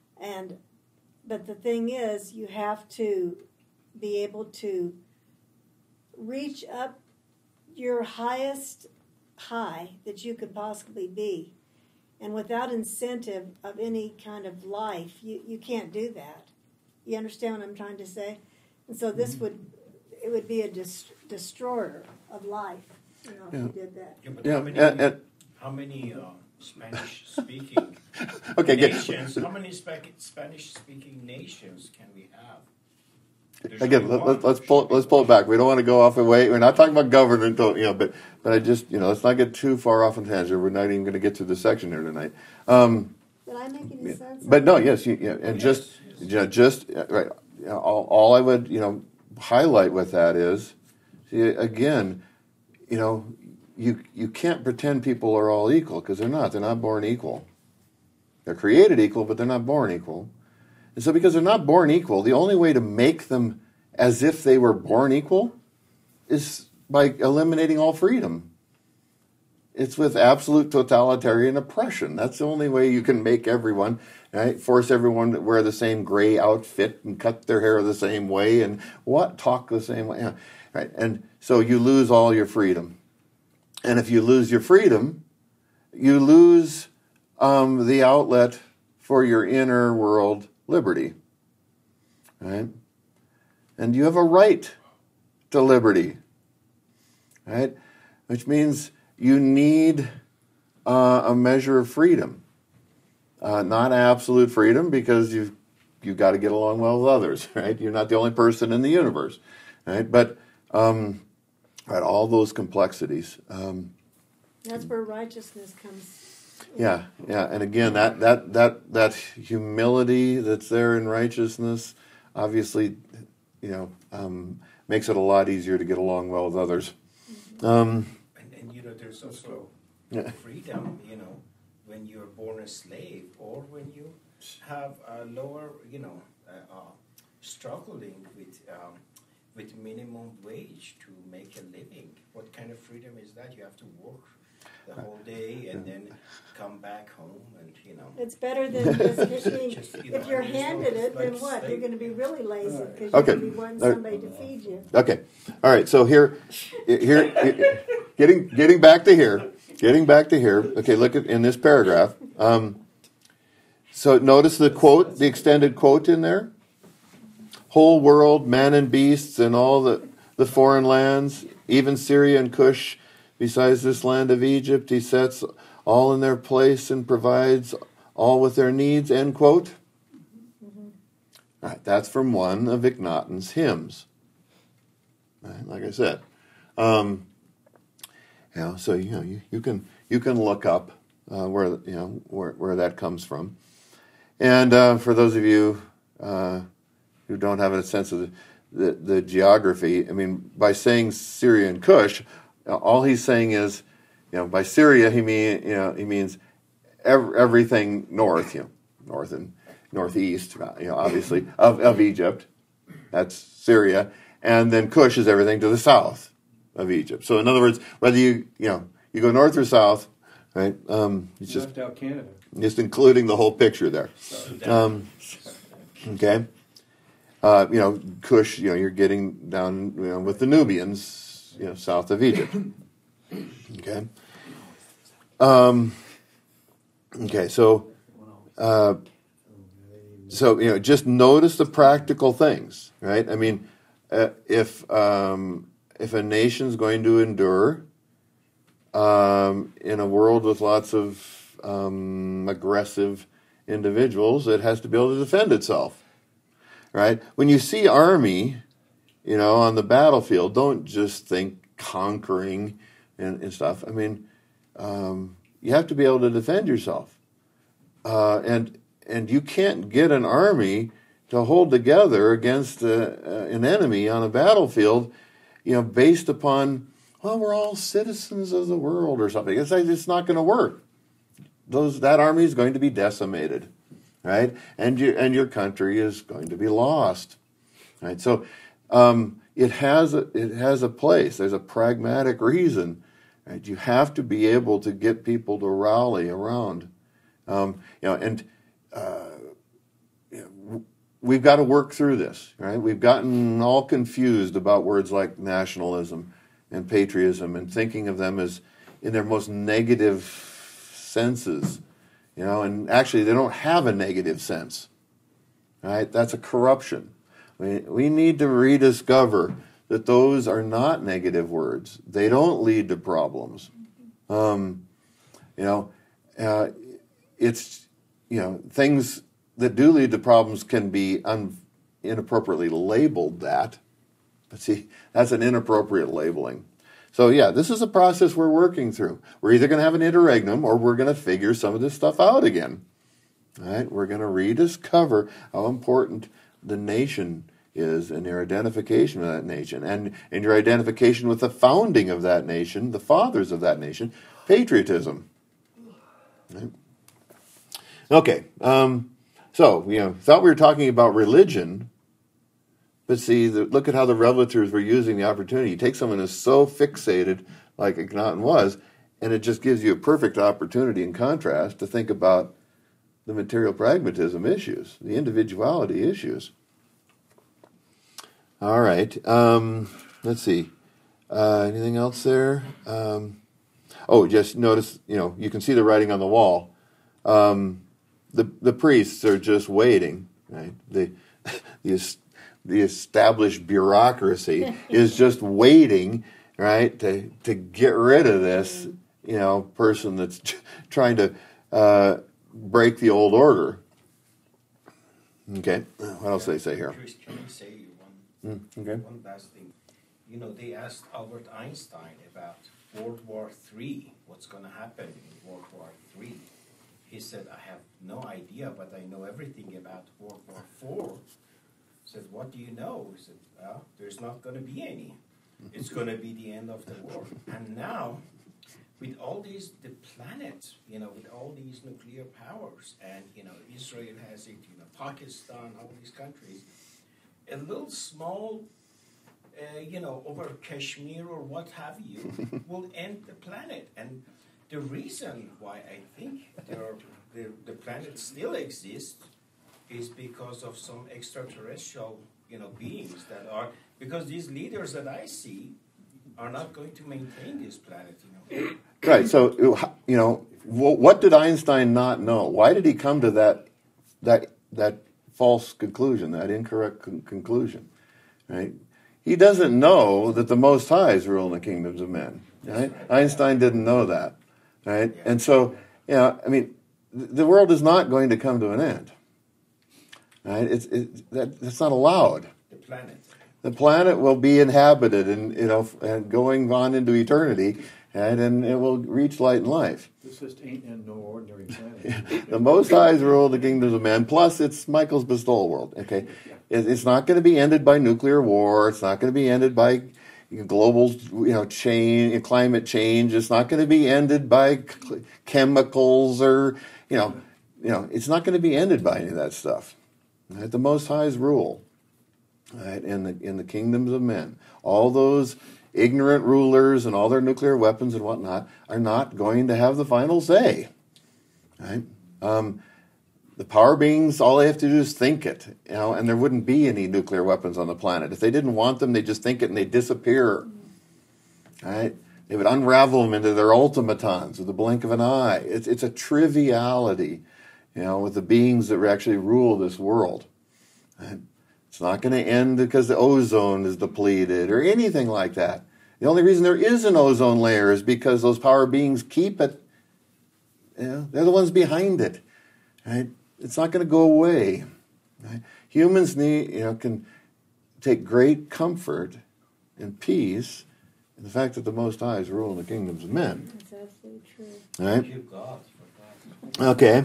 But the thing is, you have to be able to reach up your highest high that you could possibly be. And without incentive of any kind of life, you can't do that. You understand what I'm trying to say? And so this would be a destroyer of life, if you did that. How many Spanish-speaking nations? How many Spanish-speaking nations can we have? Again, let's pull it back. We don't want to go off and wait. We're not talking about government, but I just let's not get too far off in tangent. We're not even going to get to the section here tonight. Did I make any sense? But no, yes, and just right. All I would highlight with that is, again, you can't pretend people are all equal because they're not. They're not born equal. They're created equal, but they're not born equal. And so because they're not born equal, the only way to make them as if they were born equal is by eliminating all freedom. It's with absolute totalitarian oppression. That's the only way you can make everyone, right? Force everyone to wear the same gray outfit and cut their hair the same way and talk the same way. Yeah, right? And so you lose all your freedom. And if you lose your freedom, you lose the outlet for your inner world liberty, right? And you have a right to liberty, right? Which means you need a measure of freedom, not absolute freedom because you've got to get along well with others, right? You're not the only person in the universe, right? But right, all those complexities. That's where righteousness comes. Yeah, and again, that humility that's there in righteousness, obviously, makes it a lot easier to get along well with others. And there's also freedom, when you're born a slave or when you have a lower, struggling with minimum wage to make a living. What kind of freedom is that? You have to work the whole day and then come back home and It's better than just if you're handed it, then what? You're going to be really lazy because you're going to be wanting somebody to feed you. Okay, all right. So here, getting back to here. Okay, look at in this paragraph. So notice the quote, the extended quote in there. Whole world, man and beasts, and all the foreign lands, even Syria and Cush, besides this land of Egypt, he sets all in their place and provides all with their needs, end quote. Mm-hmm. All right, that's from one of Akhenaten's hymns. Right, like I said. So you can look up where that comes from. And for those of you who don't have a sense of the geography, I mean, by saying Syria and Cush, all he's saying is, by Syria he means everything north, north and northeast, obviously of Egypt. That's Syria, and then Cush is everything to the south of Egypt. So in other words, whether you go north or south, right? It's just left out Canada. Just including the whole picture there. Okay. Cush, you're getting down, with the Nubians, south of Egypt. Okay. Okay. So, just notice the practical things, right? I mean, if a nation's going to endure in a world with lots of aggressive individuals, it has to be able to defend itself, right? When you see army, on the battlefield, don't just think conquering and stuff. I mean, you have to be able to defend yourself, and you can't get an army to hold together against an enemy on a battlefield, based upon, well, we're all citizens of the world or something. It's not going to work. That army is going to be decimated, right? And your country is going to be lost, right? So it has a place. There's a pragmatic reason, right? You have to be able to get people to rally around, we've got to work through this, right? We've gotten all confused about words like nationalism and patriotism and thinking of them as in their most negative senses, and actually they don't have a negative sense, right? That's a corruption. We need to rediscover that those are not negative words. They don't lead to problems. It's things that do lead to problems can be inappropriately labeled that, but see, that's an inappropriate labeling. So this is a process we're working through. We're either going to have an interregnum or we're going to figure some of this stuff out again. All right? We're going to rediscover how important the nation is and your identification with that nation and your identification with the founding of that nation, the fathers of that nation, patriotism. Right? Okay. Thought we were talking about religion. But see, look at how the revelators were using the opportunity. You take someone who's so fixated, like Akhenaten was, and it just gives you a perfect opportunity, in contrast, to think about the material pragmatism issues, the individuality issues. All right. Let's see. Anything else there? Just notice, you can see the writing on the wall. The priests are just waiting, right? The established bureaucracy is just waiting, right, to get rid of this, person that's trying to break the old order. Okay, what else do they say here? Chris, can I say one last thing? They asked Albert Einstein about World War III, what's going to happen in World War III. He said, I have no idea, but I know everything about World War IV. Said, what do you know? He said, well, there's not going to be any. It's going to be the end of the war. And now, with all the planets, with all these nuclear powers, and, Israel has it, Pakistan, all these countries, a little small, over Kashmir or what have you, will end the planet. And the reason why I think the planet still exists is because of some extraterrestrial, beings that are, because these leaders that I see are not going to maintain this planet, Right. So, what did Einstein not know? Why did he come to that false conclusion, that incorrect conclusion? Right. He doesn't know that the Most High is ruling the kingdoms of men. Right. Einstein didn't know that. Right. And so, the world is not going to come to an end. Right? That's not allowed. The planet will be inhabited and going on into eternity, right? And it will reach light and life. This just ain't in no ordinary planet. The Most High's rule the kingdoms of men, plus it's Michael's bestowal world, okay? It's not going to be ended by nuclear war. It's not going to be ended by global, climate change. It's not going to be ended by chemicals or, it's not going to be ended by any of that stuff. Right? The Most High's rule, right, in the kingdoms of men. All those ignorant rulers and all their nuclear weapons and whatnot are not going to have the final say. Right? The power beings, all they have to do is think it, and there wouldn't be any nuclear weapons on the planet. If they didn't want them, they just think it and they disappear. Right? They would unravel them into their automatons with the blink of an eye. It's a triviality, with the beings that actually rule this world. Right? It's not going to end because the ozone is depleted or anything like that. The only reason there is an ozone layer is because those power beings keep it. They're the ones behind it. Right? It's not going to go away. Right? Humans can take great comfort and peace in the fact that the Most High is ruling the kingdoms of men. That's absolutely true. Right? Thank you, God, for that. Okay.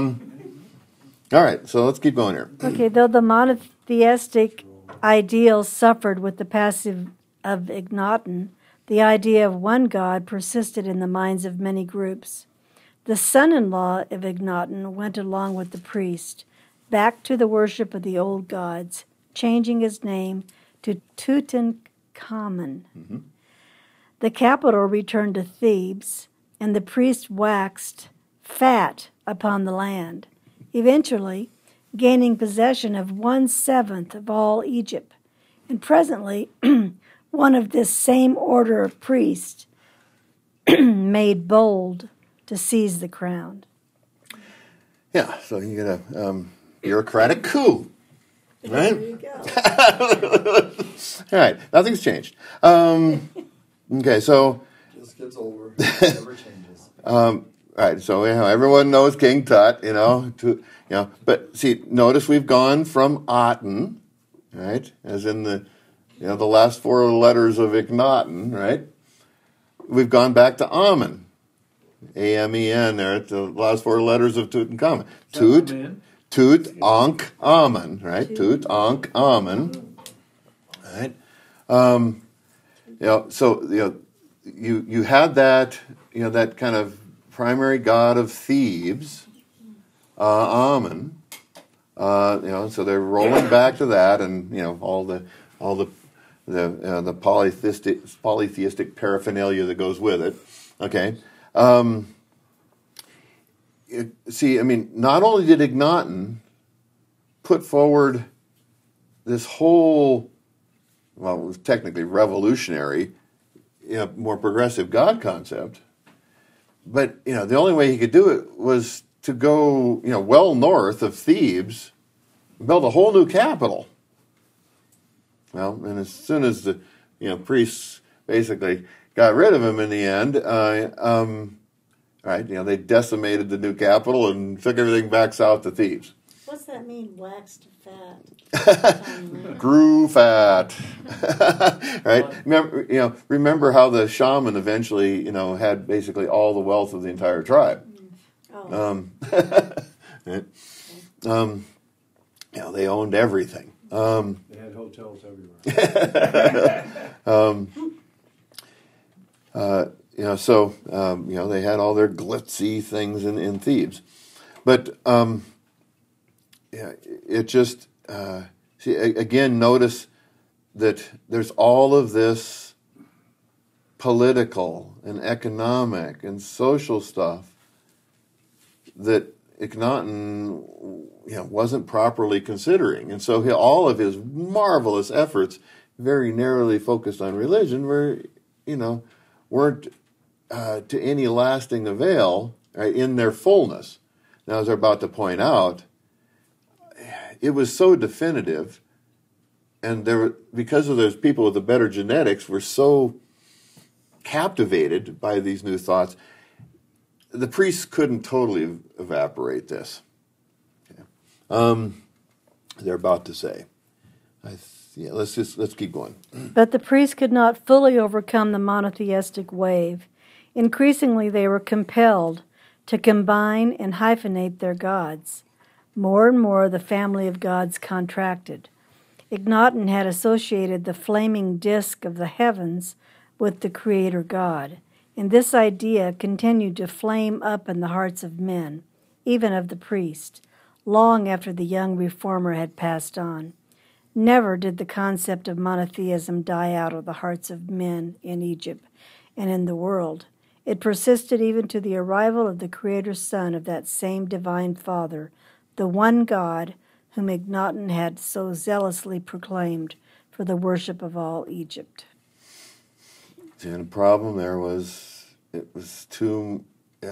All right, so let's keep going here. Okay, though the monotheistic ideal suffered with the passage of Akhenaten, the idea of one God persisted in the minds of many groups. The son-in-law of Akhenaten went along with the priest back to the worship of the old gods, changing his name to Tutankhamun. Mm-hmm. The capital returned to Thebes, and the priest waxed fat upon the land, eventually gaining possession of 1/7 of all Egypt. And presently, one of this same order of priests made bold to seize the crown. Yeah, so you get a bureaucratic coup, right? There you go. All right, nothing's changed. Okay, so Just gets over. Never changes. all right, so everyone knows King Tut, but see, notice we've gone from Aten, right, as in the last four letters of Akhenaten, right? We've gone back to Amen. A-M-E-N there, at the last four letters of Tutankhamun. Tutankhamun, right? Tutankhamun. Right? You had that, that kind of primary god of Thebes, Amen. So they're rolling back to that, and all the polytheistic paraphernalia that goes with it. Okay. Not only did Akhenaten put forward this whole, well, it was technically revolutionary, more progressive God concept, but, the only way he could do it was to go, well north of Thebes, and build a whole new capital. Well, and as soon as the, priests basically got rid of him in the end, they decimated the new capital and took everything back south to Thebes. What's that mean, waxed fat? Grew fat. Right? Remember how the shaman eventually, had basically all the wealth of the entire tribe. Oh. They owned everything. They had hotels everywhere. They had all their glitzy things in Thebes. But, it just, again, notice that there's all of this political and economic and social stuff that Akhenaten, wasn't properly considering. And so all of his marvelous efforts, very narrowly focused on religion, weren't to any lasting avail, right, in their fullness. Now, as they're about to point out, it was so definitive, and because of those people with the better genetics were so captivated by these new thoughts, the priests couldn't totally evaporate this. Okay. They're about to say. Let's keep going. But the priest could not fully overcome the monotheistic wave. Increasingly, they were compelled to combine and hyphenate their gods. More and more, the family of gods contracted. Akhenaten had associated the flaming disk of the heavens with the Creator God, and this idea continued to flame up in the hearts of men, even of the priest, long after the young reformer had passed on. Never did the concept of monotheism die out of the hearts of men in Egypt and in the world. It persisted even to the arrival of the Creator Son of that same divine Father, the one God whom Akhenaten had so zealously proclaimed for the worship of all Egypt. And the problem there was it was too,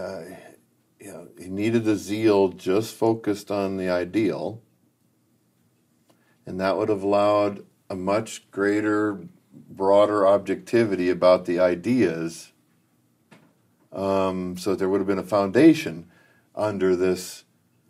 he needed a zeal just focused on the ideal, and that would have allowed a much greater, broader objectivity about the ideas, so there would have been a foundation under this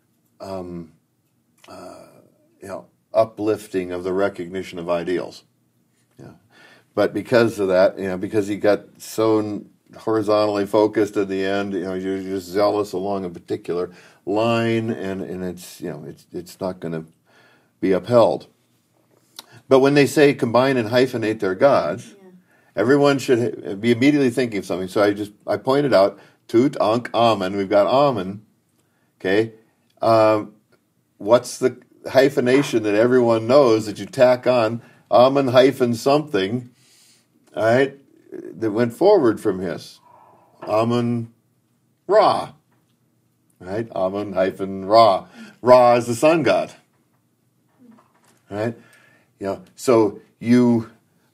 uplifting of the recognition of ideals. Yeah. But because of that, because he got so horizontally focused at the end, you're just zealous along a particular line, and it's not going to be upheld. But when they say combine and hyphenate their gods, everyone should be immediately thinking of something. So I pointed out Tut, Ankh, Amen. We've got Amen. Okay. What's the hyphenation that everyone knows that you tack on? Amen hyphen something, all right, that went forward from his. Amen Ra. Right? Amen hyphen Ra. Ra is the sun god. Right? So you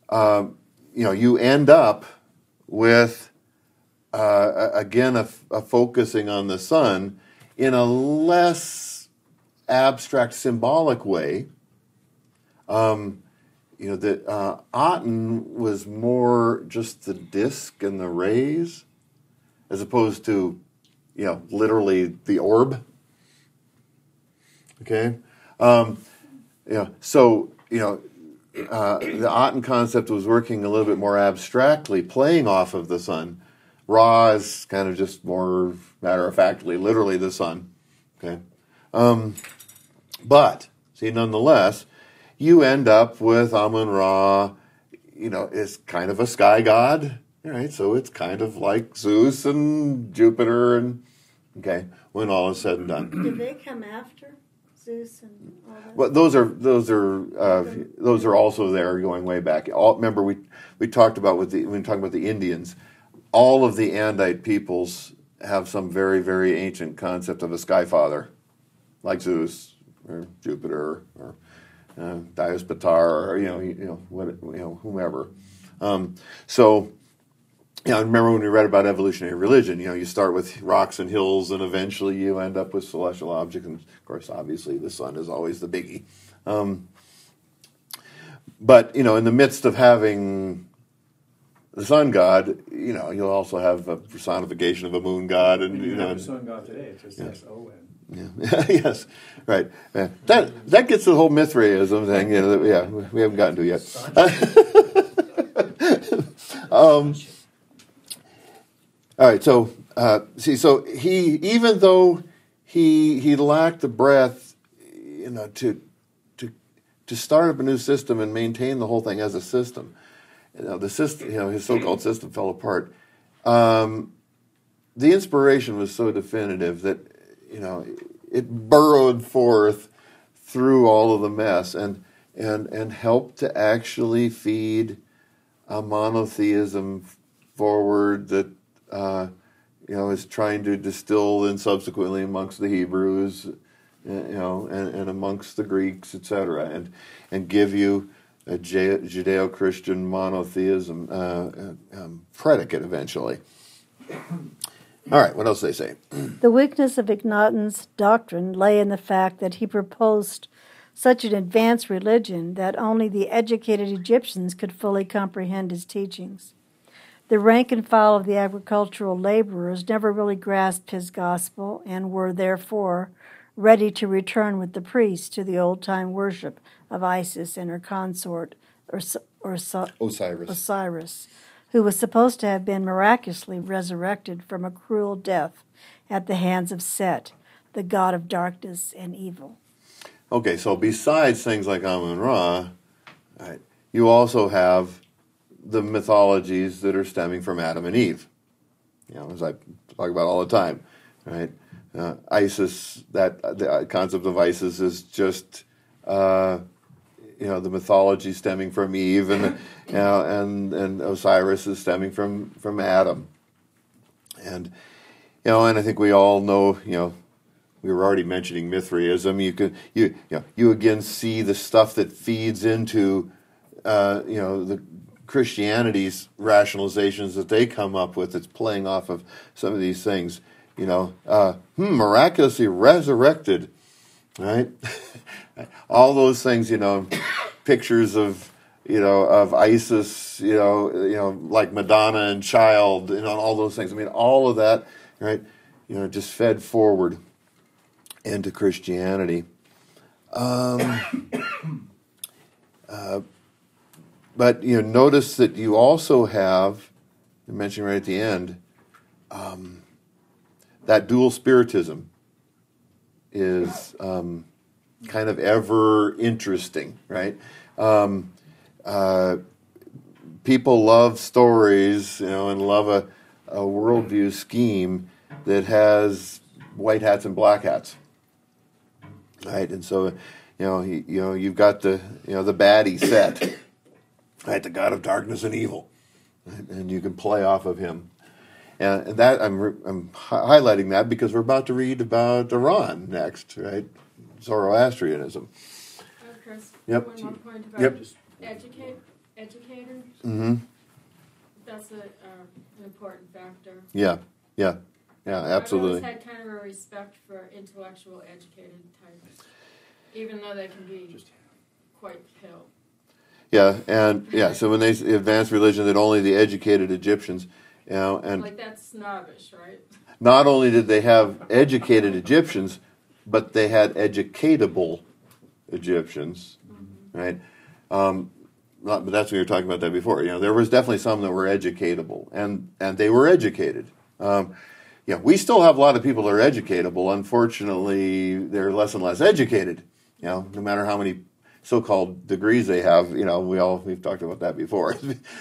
end up with again a focusing on the sun in a less abstract, symbolic way. That Aten was more just the disk and the rays, as opposed to, literally the orb. Okay, the Aten concept was working a little bit more abstractly, playing off of the sun. Ra is kind of just more matter-of-factly, literally the sun. Okay, but see, nonetheless, you end up with Amun-Ra. Is kind of a sky god, right? So it's kind of like Zeus and Jupiter, and when all is said and done. Did they come after Zeus and all that? Well, those are also there going way back. Remember, we talked about when talking about the Indians, all of the Andite peoples have some very, very ancient concept of a sky father, like Zeus or Jupiter or Diospattar, or whomever. Remember when we read about evolutionary religion? You start with rocks and hills, and eventually you end up with celestial objects. And of course, obviously, the sun is always the biggie. But in the midst of having the sun god, you'll also have a personification of a moon god, and you have a sun god today. It's just S-O-N. Yeah. Yes, right. Yeah. That gets to the whole Mithraism thing. We haven't gotten to yet. All right. So so he, even though he lacked the breath, to start up a new system and maintain the whole thing as a system, the system, his so-called system fell apart. The inspiration was so definitive that it burrowed forth through all of the mess and helped to actually feed a monotheism forward that is trying to distill then subsequently amongst the Hebrews, and amongst the Greeks, etc., and give you a Judeo-Christian monotheism predicate eventually. All right, what else do they say? The weakness of Akhenaten's doctrine lay in the fact that he proposed such an advanced religion that only the educated Egyptians could fully comprehend his teachings. The rank and file of the agricultural laborers never really grasped his gospel and were, therefore, ready to return with the priests to the old-time worship of Isis and her consort, Osiris, who was supposed to have been miraculously resurrected from a cruel death at the hands of Set, the god of darkness and evil. Okay, so besides things like Amun-Ra, right, you also have the mythologies that are stemming from Adam and Eve. As I talk about all the time, right? Isis, the concept of Isis is just, the mythology stemming from Eve, and and Osiris is stemming from Adam, and I think we all know, we were already mentioning Mithraism. You again see the stuff that feeds into, the Christianity's rationalizations that they come up with. That's playing off of some of these things. Miraculously resurrected, right? All those things, pictures of Isis, like Madonna and child, all those things. I mean, all of that, right? Just fed forward into Christianity. But notice that you also have, you're mentioning right at the end, that dual spiritism is kind of ever interesting, right? People love stories, and love a worldview scheme that has white hats and black hats, right? And so, you've got the baddie Set, right? The god of darkness and evil, right? And you can play off of him. And that I'm highlighting that because we're about to read about Iran next, right? Zoroastrianism. Chris, Yep. one more point about educators. Mm-hmm. That's an important factor. Yeah, absolutely. I've always had kind of a respect for intellectual, educated types, even though they can be quite pale. So when they advance religion, that only the educated Egyptians, and like that's snobbish, right? Not only did they have educated Egyptians, but they had educatable Egyptians, right? But that's what you were talking about that before. There was definitely some that were educatable, and they were educated. We still have a lot of people that are educatable. Unfortunately, they're less and less educated. No matter how many so-called degrees they have, we've talked about that before.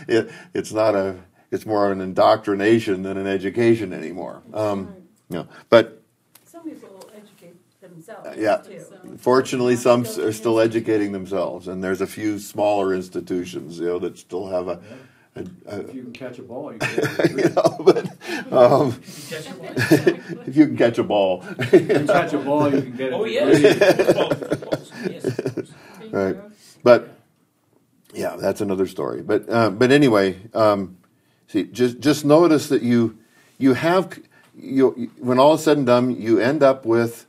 It's more of an indoctrination than an education anymore. But some people will educate themselves too. Fortunately, some are still educating themselves, and there's a few smaller institutions, that still have a. If you can catch a ball, you can if you can catch a ball. If you can catch a ball, you can get it. Oh, yes. Right. But, that's another story. But anyway, see, just notice that you have, when all is said and done, you end up with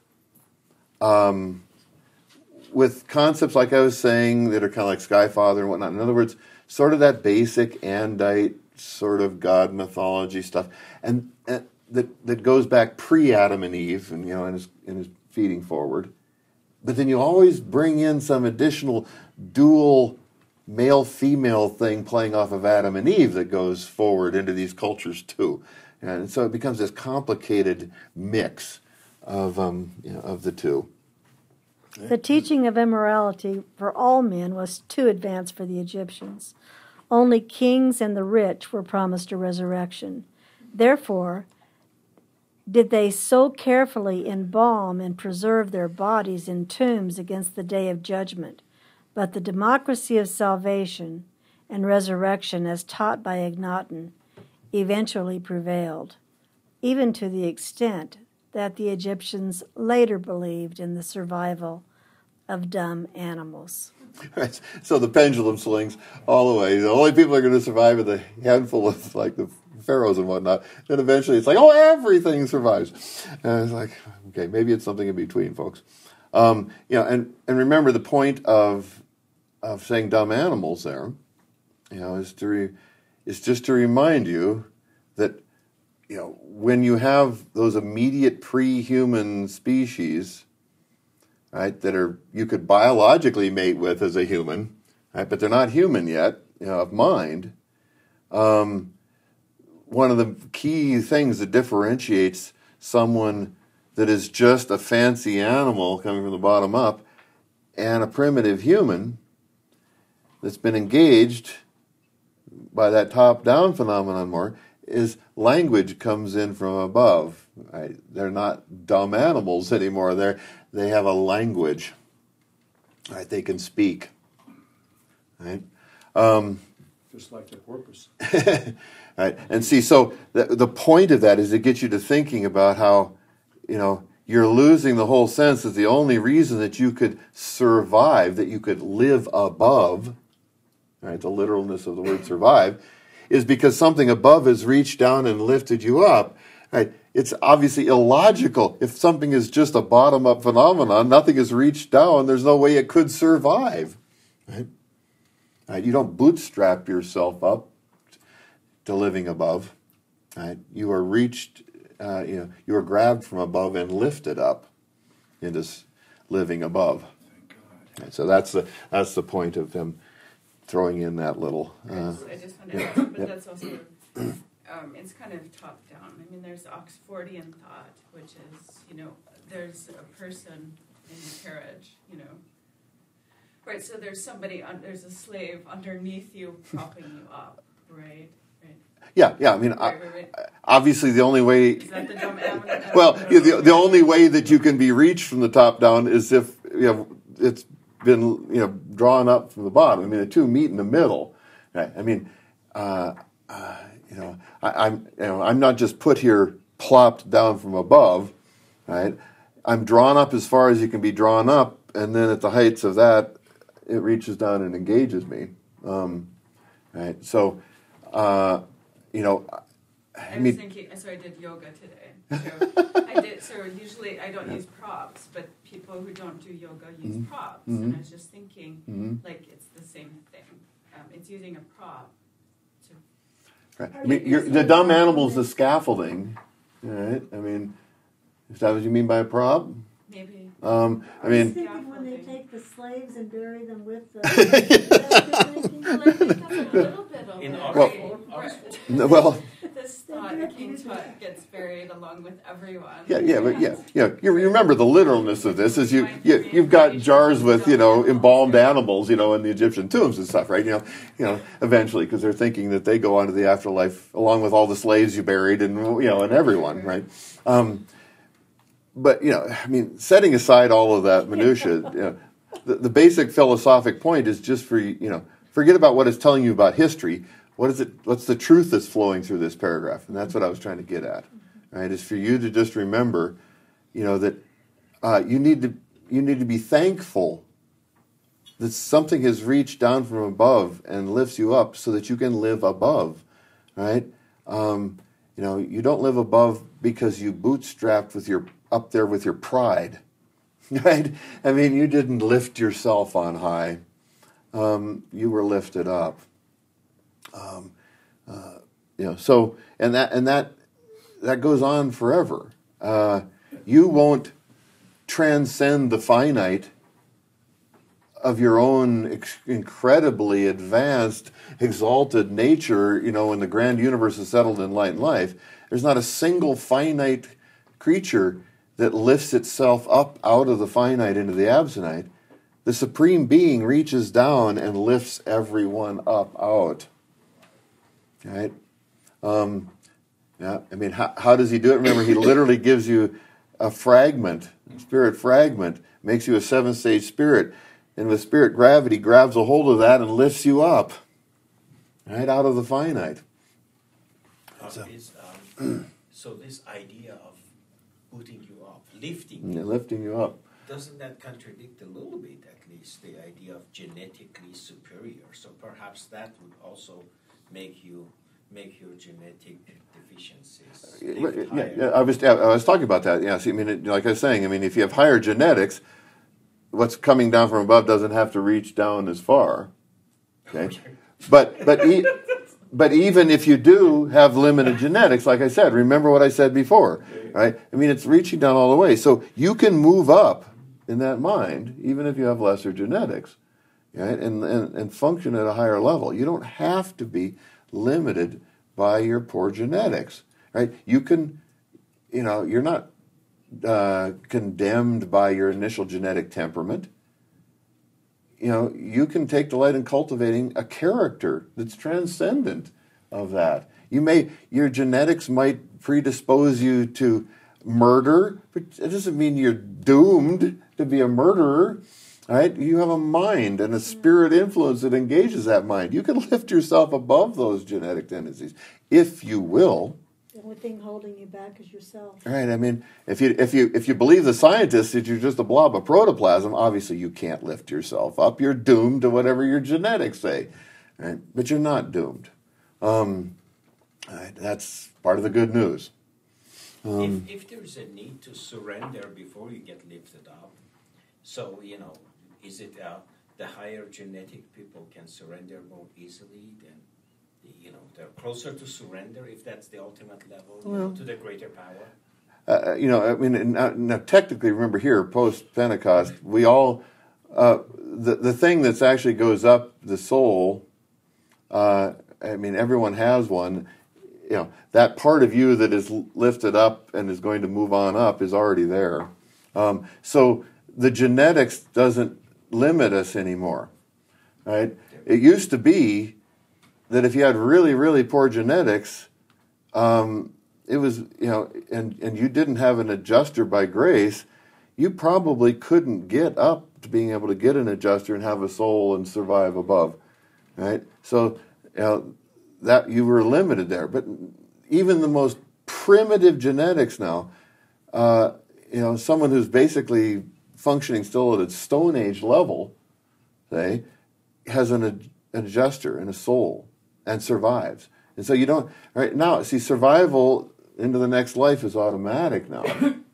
concepts, like I was saying, that are kind of like Skyfather and whatnot. In other words, sort of that basic Andite sort of God mythology stuff, and that goes back pre-Adam and Eve, and and is feeding forward. But then you always bring in some additional dual male-female thing playing off of Adam and Eve that goes forward into these cultures too, and so it becomes this complicated mix of the two. The teaching of immorality for all men was too advanced for the Egyptians. Only kings and the rich were promised a resurrection. Therefore, did they so carefully embalm and preserve their bodies in tombs against the day of judgment. But the democracy of salvation and resurrection, as taught by Akhenaten, eventually prevailed, even to the extent that the Egyptians later believed in the survival of dumb animals. Right. So the pendulum swings all the way. The only people that are going to survive are the handful of like the pharaohs and whatnot. Then eventually it's like, everything survives. And it's like, okay, maybe it's something in between, folks. And remember the point of saying dumb animals there, is just to remind you that when you have those immediate pre-human species, right, that you could biologically mate with as a human, right, but they're not human yet, of mind. one of the key things that differentiates someone that is just a fancy animal coming from the bottom up and a primitive human that's been engaged by that top-down phenomenon more is language comes in from above. Right? They're not dumb animals anymore. They have a language. Right? They can speak. Right? Just like the porpoise. Right? And see, so the point of that is to get you to thinking about how, you're losing the whole sense that the only reason that you could survive, that you could live above, right, the literalness of the word survive, is because something above has reached down and lifted you up. Right? It's obviously illogical. If something is just a bottom-up phenomenon, nothing has reached down, there's no way it could survive. Right? Right? You don't bootstrap yourself up to living above. Right? You are reached, you are grabbed from above and lifted up into living above. Right? So that's the point of them throwing in that little. I just want to add, but that's also it's kind of top down. I mean, there's Oxfordian thought, which is there's a person in the carriage, right. So there's there's a slave underneath you propping you up, right. Yeah. I mean, Right. obviously, the only way. Is that the dumb animal? Well, the only way that you can be reached from the top down is if it's been drawn up from the bottom. I mean, the two meet in the middle. Right? I mean, I'm not just put here plopped down from above. Right? I'm drawn up as far as you can be drawn up, and then at the heights of that, it reaches down and engages me. Right? So. I was thinking, so I did yoga today. So usually I don't use props, but people who don't do yoga use props. Mm-hmm. And I was just thinking, like, it's the same thing. It's using a prop to... Right. I mean, the dumb animal's the scaffolding, right? I mean, is that what you mean by a prop? Maybe. I was mean... thinking when they take the slaves and bury them with the... Well, this thought, King's Foot, gets buried along with everyone. but you remember the literalness of this is you've got jars with embalmed animals in the Egyptian tombs and stuff, right? Eventually, because they're thinking that they go on to the afterlife along with all the slaves you buried and and everyone, right? But I mean, setting aside all of that minutia, the basic philosophic point is just for forget about what it's telling you about history. What's the truth that's flowing through this paragraph? And that's what I was trying to get at. Right? Is for you to just remember, that you need to be thankful that something has reached down from above and lifts you up so that you can live above. Right? You don't live above because you bootstrapped up there with your pride. Right? I mean, you didn't lift yourself on high. You were lifted up. So that goes on forever. You won't transcend the finite of your own incredibly advanced, exalted nature. When the grand universe is settled in light and life, there's not a single finite creature that lifts itself up out of the finite into the absolute. The Supreme Being reaches down and lifts everyone up out. Right? I mean, how does he do it? Remember, he literally gives you a fragment, a spirit fragment, makes you a seventh stage spirit, and with spirit gravity grabs a hold of that and lifts you up, right, out of the finite. So this idea of putting you up, lifting you up, doesn't that contradict a little bit, at least, the idea of genetically superior? So perhaps that would also make your genetic deficiencies. I was talking about that. Yeah, see, I mean, like I was saying, I mean, if you have higher genetics, what's coming down from above doesn't have to reach down as far. Okay, but even if you do have limited genetics, like I said, remember what I said before, right? I mean, it's reaching down all the way, so you can move up in that mind, even if you have lesser genetics, right? And function at a higher level. You don't have to be limited by your poor genetics, right? You can, you're not condemned by your initial genetic temperament. You can take delight in cultivating a character that's transcendent of that. Your genetics might predispose you to murder, but it doesn't mean you're doomed to be a murderer, right? You have a mind and a spirit influence that engages that mind. You can lift yourself above those genetic tendencies, if you will. The only thing holding you back is yourself. Right. I mean, if you believe the scientists that you're just a blob of protoplasm, obviously you can't lift yourself up. You're doomed to whatever your genetics say, right? But you're not doomed. Right, that's part of the good news. If there's a need to surrender before you get lifted up, so is it the higher genetic people can surrender more easily than they're closer to surrender if that's the ultimate level to the greater power? Now technically, remember here, post-Pentecost, we all, the thing that's actually goes up the soul, everyone has one. That part of you that is lifted up and is going to move on up is already there. So the genetics doesn't limit us anymore, right? It used to be that if you had really, really poor genetics, it was, and you didn't have an adjuster by grace, you probably couldn't get up to being able to get an adjuster and have a soul and survive above, right? So, that you were limited there. But even the most primitive genetics now, someone who's basically functioning still at a Stone Age level, say, has an adjuster and a soul and survives. And so you don't, right now, see, survival into the next life is automatic now.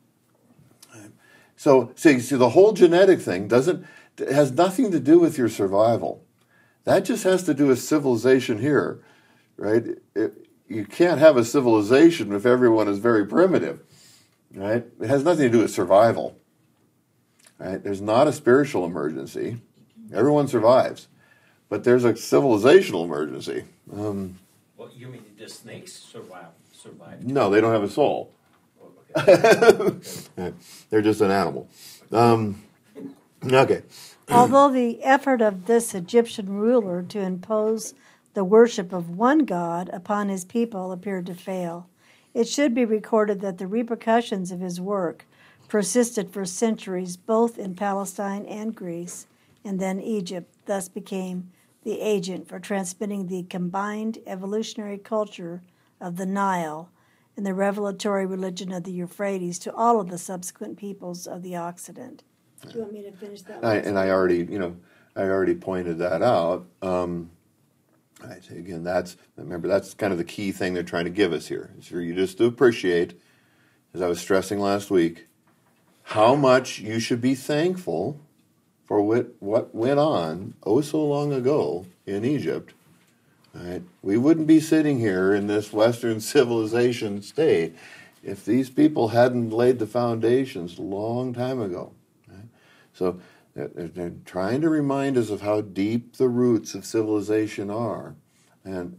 So, see, the whole genetic thing has nothing to do with your survival. That just has to do with civilization here, right? You can't have a civilization if everyone is very primitive, right? It has nothing to do with survival, right? There's not a spiritual emergency. Everyone survives. But there's a civilizational emergency. Well, you mean the snakes survive? No, they don't have a soul. Okay. They're just an animal. Okay. Although the effort of this Egyptian ruler to impose the worship of one god upon his people appeared to fail, it should be recorded that the repercussions of his work persisted for centuries both in Palestine and Greece, and then Egypt thus became the agent for transmitting the combined evolutionary culture of the Nile and the revelatory religion of the Euphrates to all of the subsequent peoples of the Occident. Do you want me to finish that? I already pointed that out. Again, that's kind of the key thing they're trying to give us here. It's for you just to appreciate, as I was stressing last week, how much you should be thankful for what went on so long ago in Egypt. Right? We wouldn't be sitting here in this Western civilization state if these people hadn't laid the foundations a long time ago. Right? So they're trying to remind us of how deep the roots of civilization are, and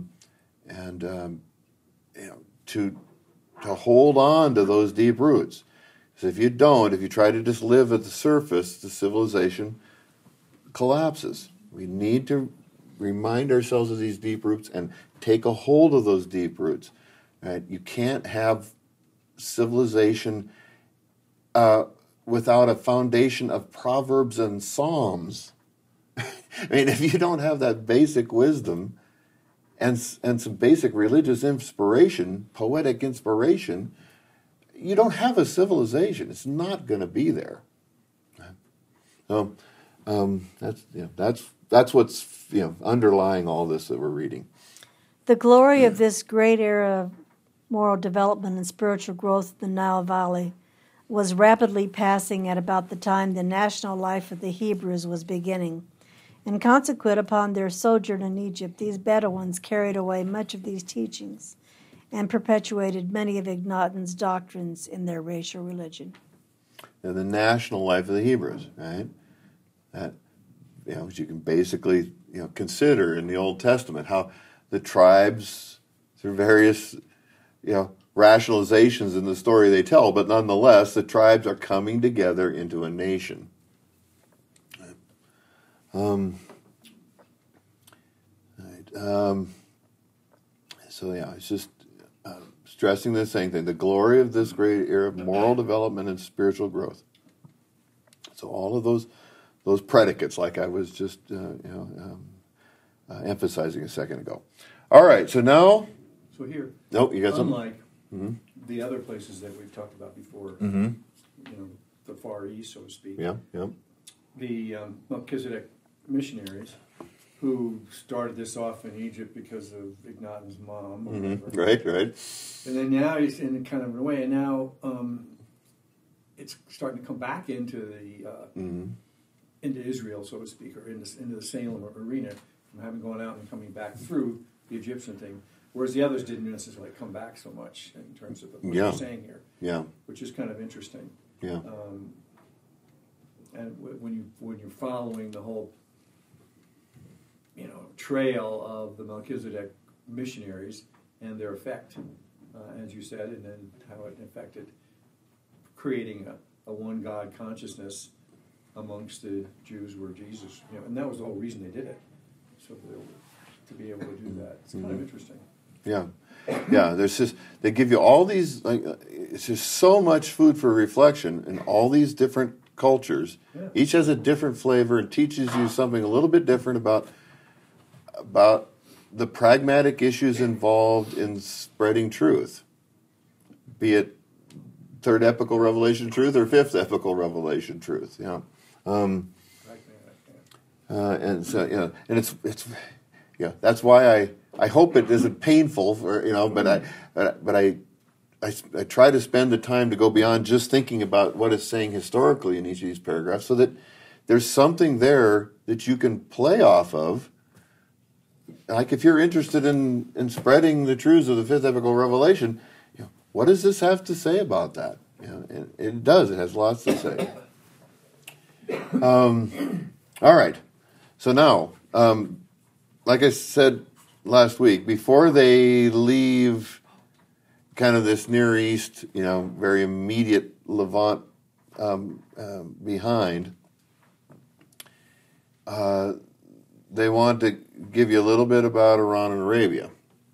to hold on to those deep roots. So if you try to just live at the surface, the civilization collapses. We need to remind ourselves of these deep roots and take a hold of those deep roots. Right? You can't have civilization without a foundation of proverbs and psalms. I mean, if you don't have that basic wisdom and some basic religious inspiration, poetic inspiration, you don't have a civilization. It's not going to be there. So that's what's underlying all this that we're reading. The glory of this great era of moral development and spiritual growth in the Nile Valley was rapidly passing at about the time the national life of the Hebrews was beginning. And consequent upon their sojourn in Egypt, these Bedouins carried away much of these teachings and perpetuated many of Akhenaten's doctrines in their racial religion. And the national life of the Hebrews, right? That, which you can basically consider in the Old Testament, how the tribes through various, rationalizations in the story they tell, but nonetheless, the tribes are coming together into a nation. It's just stressing the same thing: the glory of this great era of moral development and spiritual growth. So all of those predicates, like I was just emphasizing a second ago. All right, so now. So here. Nope, you got something. Unlike the other places that we've talked about before, the Far East, so to speak. Yeah. The Melchizedek missionaries, who started this off in Egypt because of Ignatin's mom. Or whatever. Right. And then now he's in kind of a way, and now it's starting to come back into the into Israel, so to speak, or into the Salem arena, from having gone out and coming back through the Egyptian thing. Whereas the others didn't necessarily come back so much in terms of what you're saying here. Yeah. Which is kind of interesting. Yeah. And when you're following the whole trail of the Melchizedek missionaries and their effect, as you said, and then how it affected creating a one God consciousness amongst the Jews where Jesus, and that was the whole reason they did it, so to be able to do that. It's kind of interesting. Yeah. There's just, they give you all these, it's just so much food for reflection in all these different cultures. Yeah. Each has a different flavor and teaches you something a little bit different about the pragmatic issues involved in spreading truth, be it third epical revelation truth or fifth epical revelation truth. And so and it's that's why I hope it isn't painful but I try to spend the time to go beyond just thinking about what it's saying historically in each of these paragraphs, so that there's something there that you can play off of. Like if you're interested in spreading the truths of the fifth epical revelation, what does this have to say about that? It does. It has lots to say. All right. So now, like I said last week, before they leave kind of this Near East, very immediate Levant behind, they want to give you a little bit about Iran and Arabia,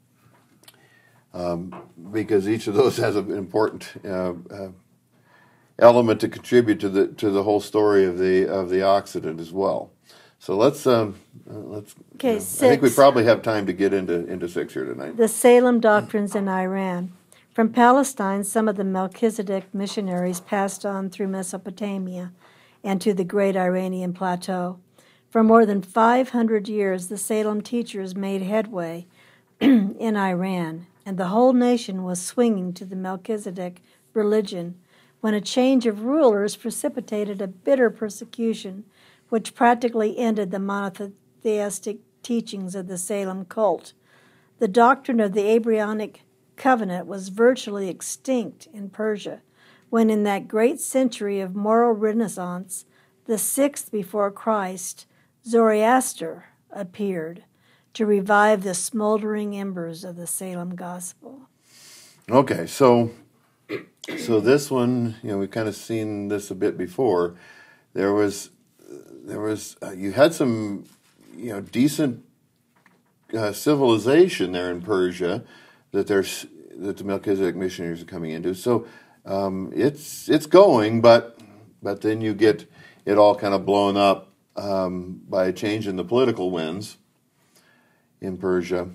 because each of those has an important element to contribute to the whole story of the Occident as well. So let's. Okay, I think we probably have time to get into 6 here tonight. The Salem doctrines in Iran. From Palestine, some of the Melchizedek missionaries passed on through Mesopotamia and to the great Iranian plateau. For more than 500 years, the Salem teachers made headway in Iran, and the whole nation was swinging to the Melchizedek religion when a change of rulers precipitated a bitter persecution which practically ended the monotheistic teachings of the Salem cult. The doctrine of the Abrahamic covenant was virtually extinct in Persia, when in that great century of moral renaissance, the 6th before Christ, Zoroaster appeared to revive the smoldering embers of the Salem gospel. Okay, so this one, we've kind of seen this a bit before. There was you had some, decent civilization there in Persia that the Melchizedek missionaries are coming into. So it's going, but then you get it all kind of blown up by a change in the political winds in Persia.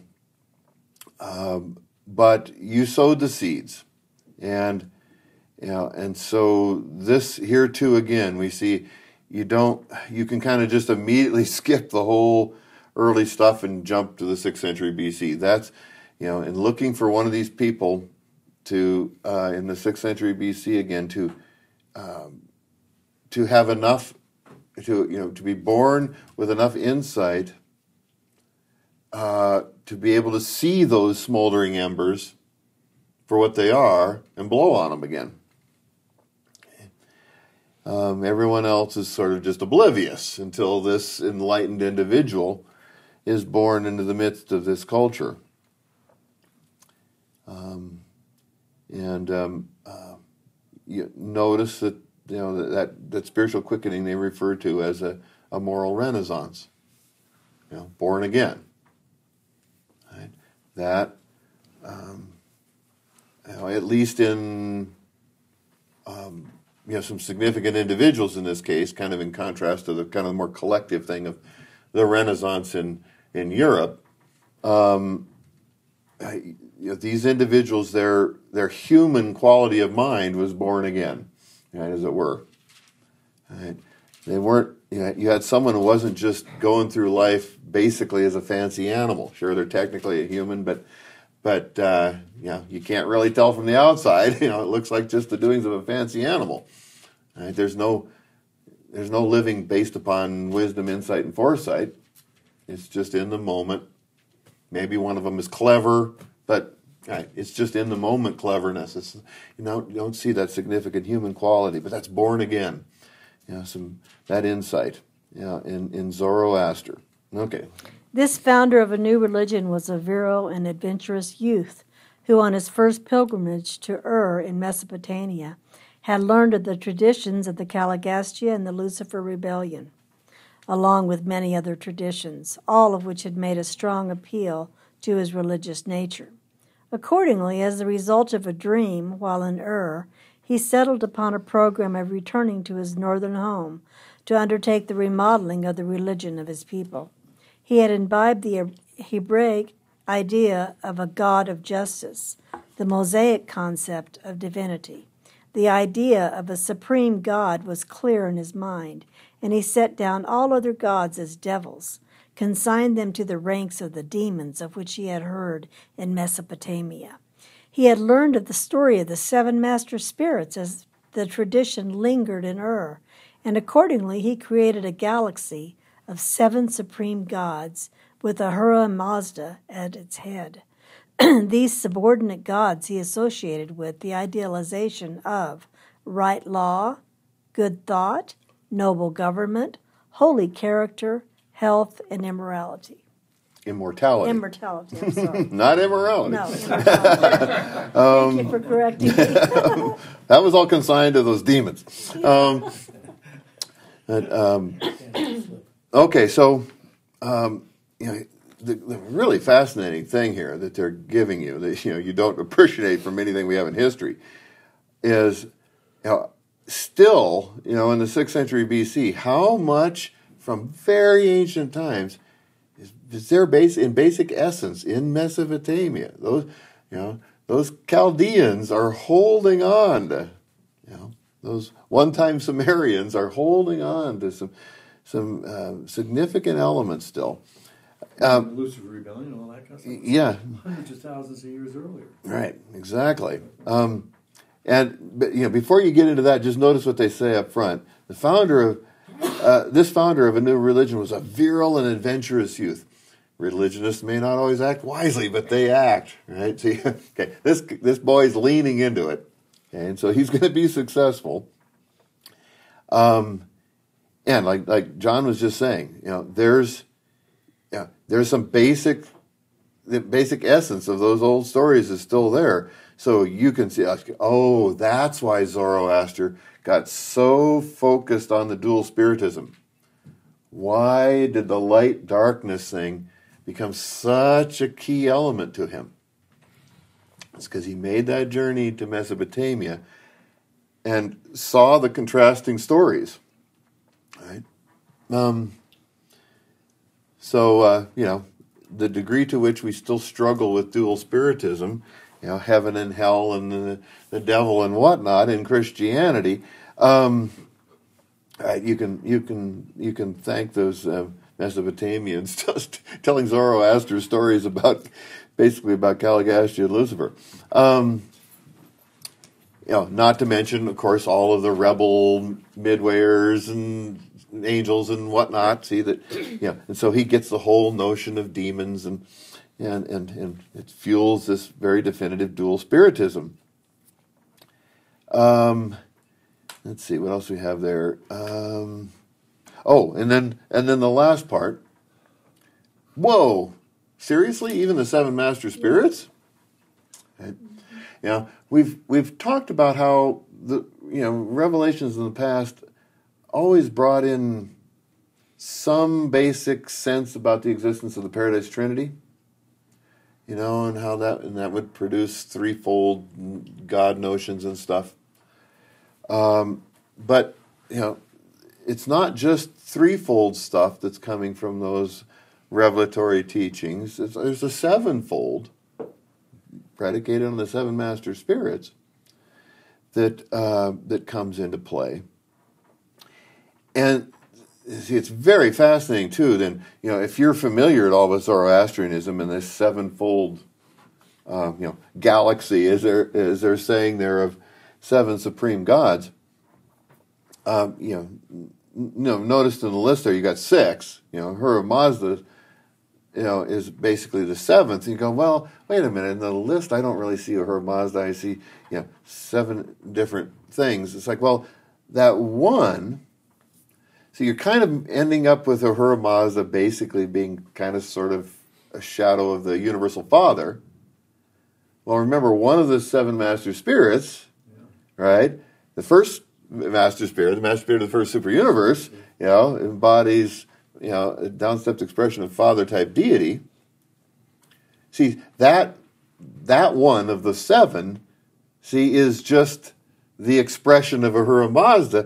But you sowed the seeds, and so this here too again we see. You can kind of just immediately skip the whole early stuff and jump to the 6th century BC. That's, in looking for one of these people to, in the 6th century BC again, to have enough, to be born with enough insight to be able to see those smoldering embers for what they are and blow on them again. Everyone else is sort of just oblivious until this enlightened individual is born into the midst of this culture. You notice that that spiritual quickening they refer to as a moral renaissance. Born again. Right? That at least in some significant individuals in this case, kind of in contrast to the kind of more collective thing of the Renaissance in Europe. These individuals, their human quality of mind was born again, right, as it were. Right? They weren't. You had someone who wasn't just going through life basically as a fancy animal. Sure, they're technically a human, but you can't really tell from the outside. It looks like just the doings of a fancy animal. Right? There's no living based upon wisdom, insight, and foresight. It's just in the moment. Maybe one of them is clever, but it's just in the moment cleverness. It's, you don't see that significant human quality, but that's born again. That insight in Zoroaster. Okay. This founder of a new religion was a virile and adventurous youth who, on his first pilgrimage to Ur in Mesopotamia, had learned of the traditions of the Caligastia and the Lucifer Rebellion, along with many other traditions, all of which had made a strong appeal to his religious nature. Accordingly, as the result of a dream while in Ur, he settled upon a program of returning to his northern home to undertake the remodeling of the religion of his people. He had imbibed the Hebraic idea of a God of justice, the Mosaic concept of divinity. The idea of a supreme God was clear in his mind, and he set down all other gods as devils, consigned them to the ranks of the demons of which he had heard in Mesopotamia. He had learned of the story of the 7 master spirits as the tradition lingered in Ur, and accordingly he created a galaxy of 7 supreme gods with Ahura Mazda at its head. These subordinate gods he associated with the idealization of right law, good thought, noble government, holy character, health, and immorality. Immortality. Immortality, I'm sorry. Not immorality. No, immortality. Thank you for correcting me. That was all consigned to those demons. Okay, so the really fascinating thing here that they're giving you, that you don't appreciate from anything we have in history, is still in the 6th century BC, how much from very ancient times is there in basic essence in Mesopotamia. Those Chaldeans are holding on to, those one-time Sumerians are holding on to some significant elements still. The Lucifer Rebellion and all that kind of stuff. Yeah. Hundreds of thousands of years earlier. Right, exactly. But before you get into that, just notice what they say up front. The founder of this founder of a new religion was a virile and adventurous youth. Religionists may not always act wisely, but they act, right? See, okay, this boy's leaning into it, okay, and so he's going to be successful. And like John was just saying, there's some the basic essence of those old stories is still there. So you can see, oh, that's why Zoroaster got so focused on the dual spiritism. Why did the light-darkness thing become such a key element to him? It's because he made that journey to Mesopotamia and saw the contrasting stories. Right? The degree to which we still struggle with dual spiritism, heaven and hell and the devil and whatnot in Christianity, you can thank those Mesopotamians just telling Zoroaster stories about Caligastia and Lucifer. Not to mention, of course, all of the rebel midwayers and angels and whatnot. See that, and so he gets the whole notion of demons and it fuels this very definitive dual spiritism. Let's see what else we have there. And then the last part. Whoa, seriously? Even the 7 master spirits? Right? We've talked about how the revelations in the past always brought in some basic sense about the existence of the Paradise Trinity, and how that would produce threefold God notions and stuff. But it's not just threefold stuff that's coming from those revelatory teachings. There's a sevenfold predicated on the seven master spirits that comes into play. And see, it's very fascinating too. Then if you're familiar at all with Zoroastrianism and this sevenfold, galaxy, as they're saying there, of seven supreme gods. Noticed in the list there you got six. Ahura Mazda, is basically the seventh. And you go, well, wait a minute. In the list, I don't really see Ahura Mazda. I see, seven different things. It's like, well, that one. So you're kind of ending up with Ahura Mazda basically being kind of sort of a shadow of the Universal Father. Well, remember, one of the seven master spirits, right? The first master spirit, the master spirit of the first super universe, embodies, a down-stepped expression of father-type deity. See, that one of the seven, is just the expression of Ahura Mazda.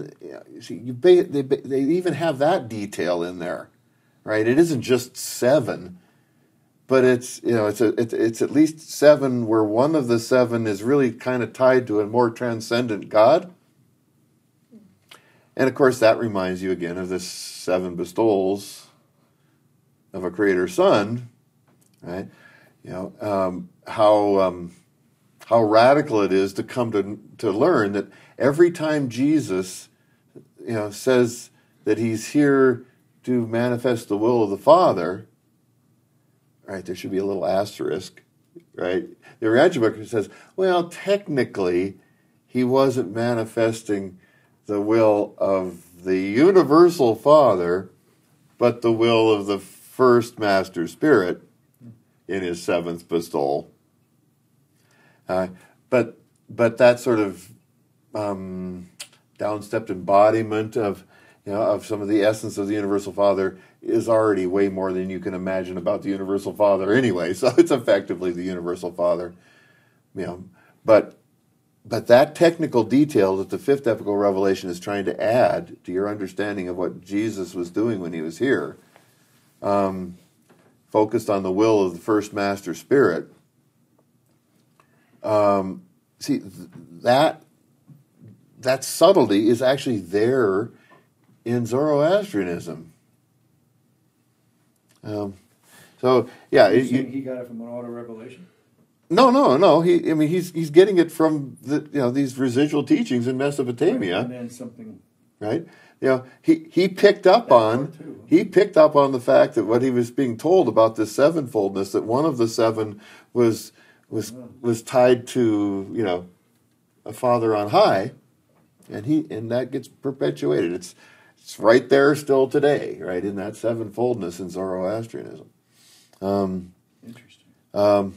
They even have that detail in there, right? It isn't just seven, but it's at least seven where one of the seven is really kind of tied to a more transcendent God. And of course, that reminds you again of the seven bestowals of a Creator Son, right? How radical it is to come to learn that every time Jesus, says that he's here to manifest the will of the Father, right? There should be a little asterisk, right? The Urantia book says, well, technically, he wasn't manifesting the will of the universal Father, but the will of the first Master Spirit in his seventh bestowal. But that sort of downstepped embodiment of some of the essence of the Universal Father is already way more than you can imagine about the Universal Father anyway. So it's effectively the Universal Father, But that technical detail that the fifth epical revelation is trying to add to your understanding of what Jesus was doing when he was here, focused on the will of the first Master Spirit. That subtlety is actually there in Zoroastrianism. He got it from an auto revelation. No. He's getting it from these residual teachings in Mesopotamia. Right, and then something, right? He picked up on the fact that what he was being told about this sevenfoldness, that one of the seven was tied to a Father on high, and that gets perpetuated. It's right there still today, right, in that sevenfoldness in Zoroastrianism. Interesting.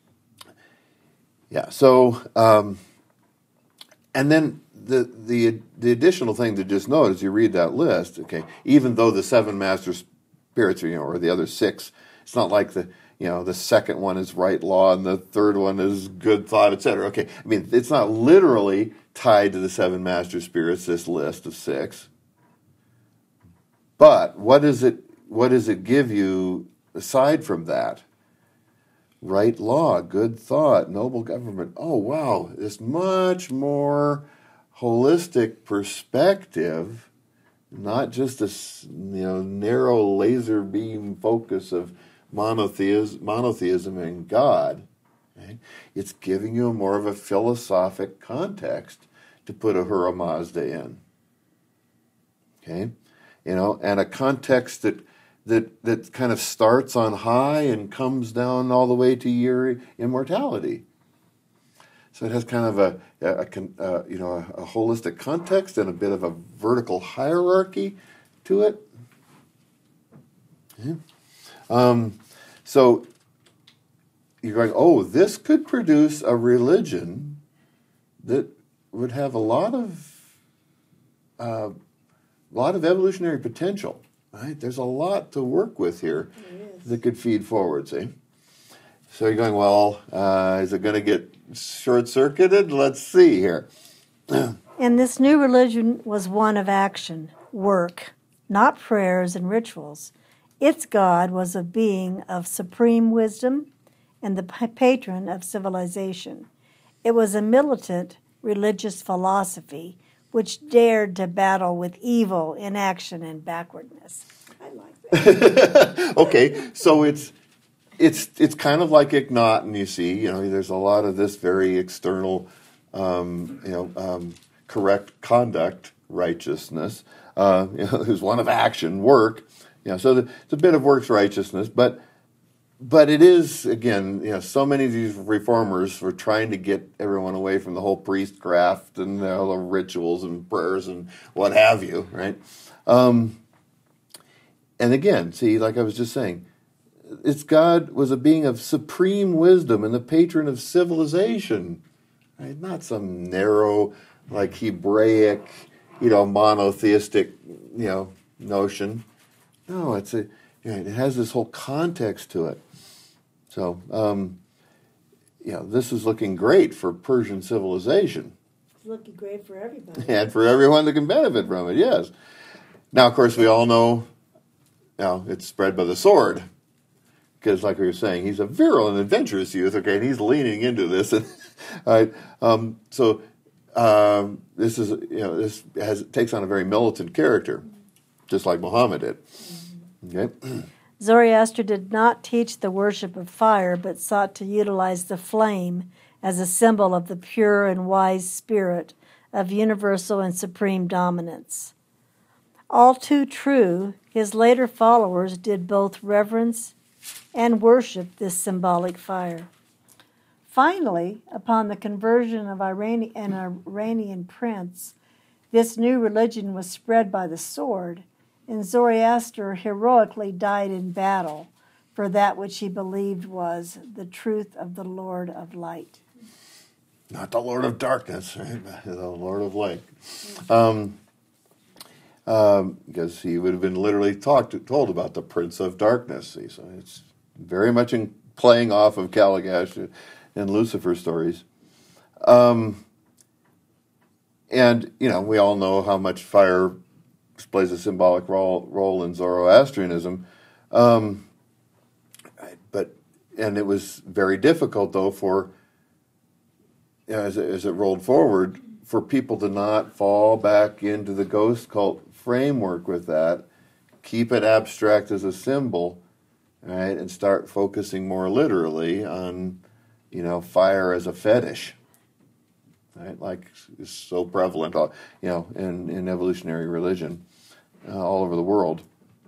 And then the additional thing to just note as you read that list, okay, even though the seven master spirits or the other six, it's not like the second one is right law and the third one is good thought, etc. Okay, it's not literally tied to the seven master spirits, this list of six. But what does it give you aside from that? Right law, good thought, noble government. Oh, wow, this much more holistic perspective, not just this narrow laser beam focus of monotheism in God. Right? It's giving you more of a philosophic context to put Ahura Mazda in. Okay, and a context that kind of starts on high and comes down all the way to your immortality. So it has kind of a holistic context and a bit of a vertical hierarchy to it. Yeah. So you're going, oh, this could produce a religion that would have a lot of evolutionary potential. Right? There's a lot to work with here that could feed forward. See, so you're going, well, is it going to get short-circuited? Let's see here. And this new religion was one of action, work, not prayers and rituals. Its God was a being of supreme wisdom and the patron of civilization. It was a militant religious philosophy which dared to battle with evil, inaction, and backwardness. I like that. Okay, so it's kind of like Akhenaten, you see. There's a lot of this very external, correct conduct, righteousness. There's one of action, work. So it's a bit of works righteousness, but it is, again, so many of these reformers were trying to get everyone away from the whole priestcraft and all the rituals and prayers and what have you, right? And again, see, like I was just saying, its God was a being of supreme wisdom and the patron of civilization, right? Not some narrow, like Hebraic, monotheistic, notion. No, it has this whole context to it. So, this is looking great for Persian civilization. It's looking great for everybody. And for everyone that can benefit from it, yes. Now, of course, we all know, it's spread by the sword. Because, like we were saying, he's a virile and adventurous youth, okay, and he's leaning into this. And, right, this is, takes on a very militant character, just like Muhammad did. Okay. Zoroaster did not teach the worship of fire, but sought to utilize the flame as a symbol of the pure and wise spirit of universal and supreme dominance. All too true, his later followers did both reverence and worship this symbolic fire. Finally, upon the conversion of an Iranian prince, this new religion was spread by the sword, and Zoroaster heroically died in battle for that which he believed was the truth of the Lord of Light. Not the Lord of Darkness, right? The Lord of Light. Because he would have been literally told about the Prince of Darkness. See? So it's very much playing off of Caligash and Lucifer stories. And, we all know how much fire plays a symbolic role in Zoroastrianism. And it was very difficult, though, for, as it rolled forward, for people to not fall back into the ghost cult framework with that, keep it abstract as a symbol, right, and start focusing more literally on, fire as a fetish, right, like is so prevalent, in evolutionary religion all over the world.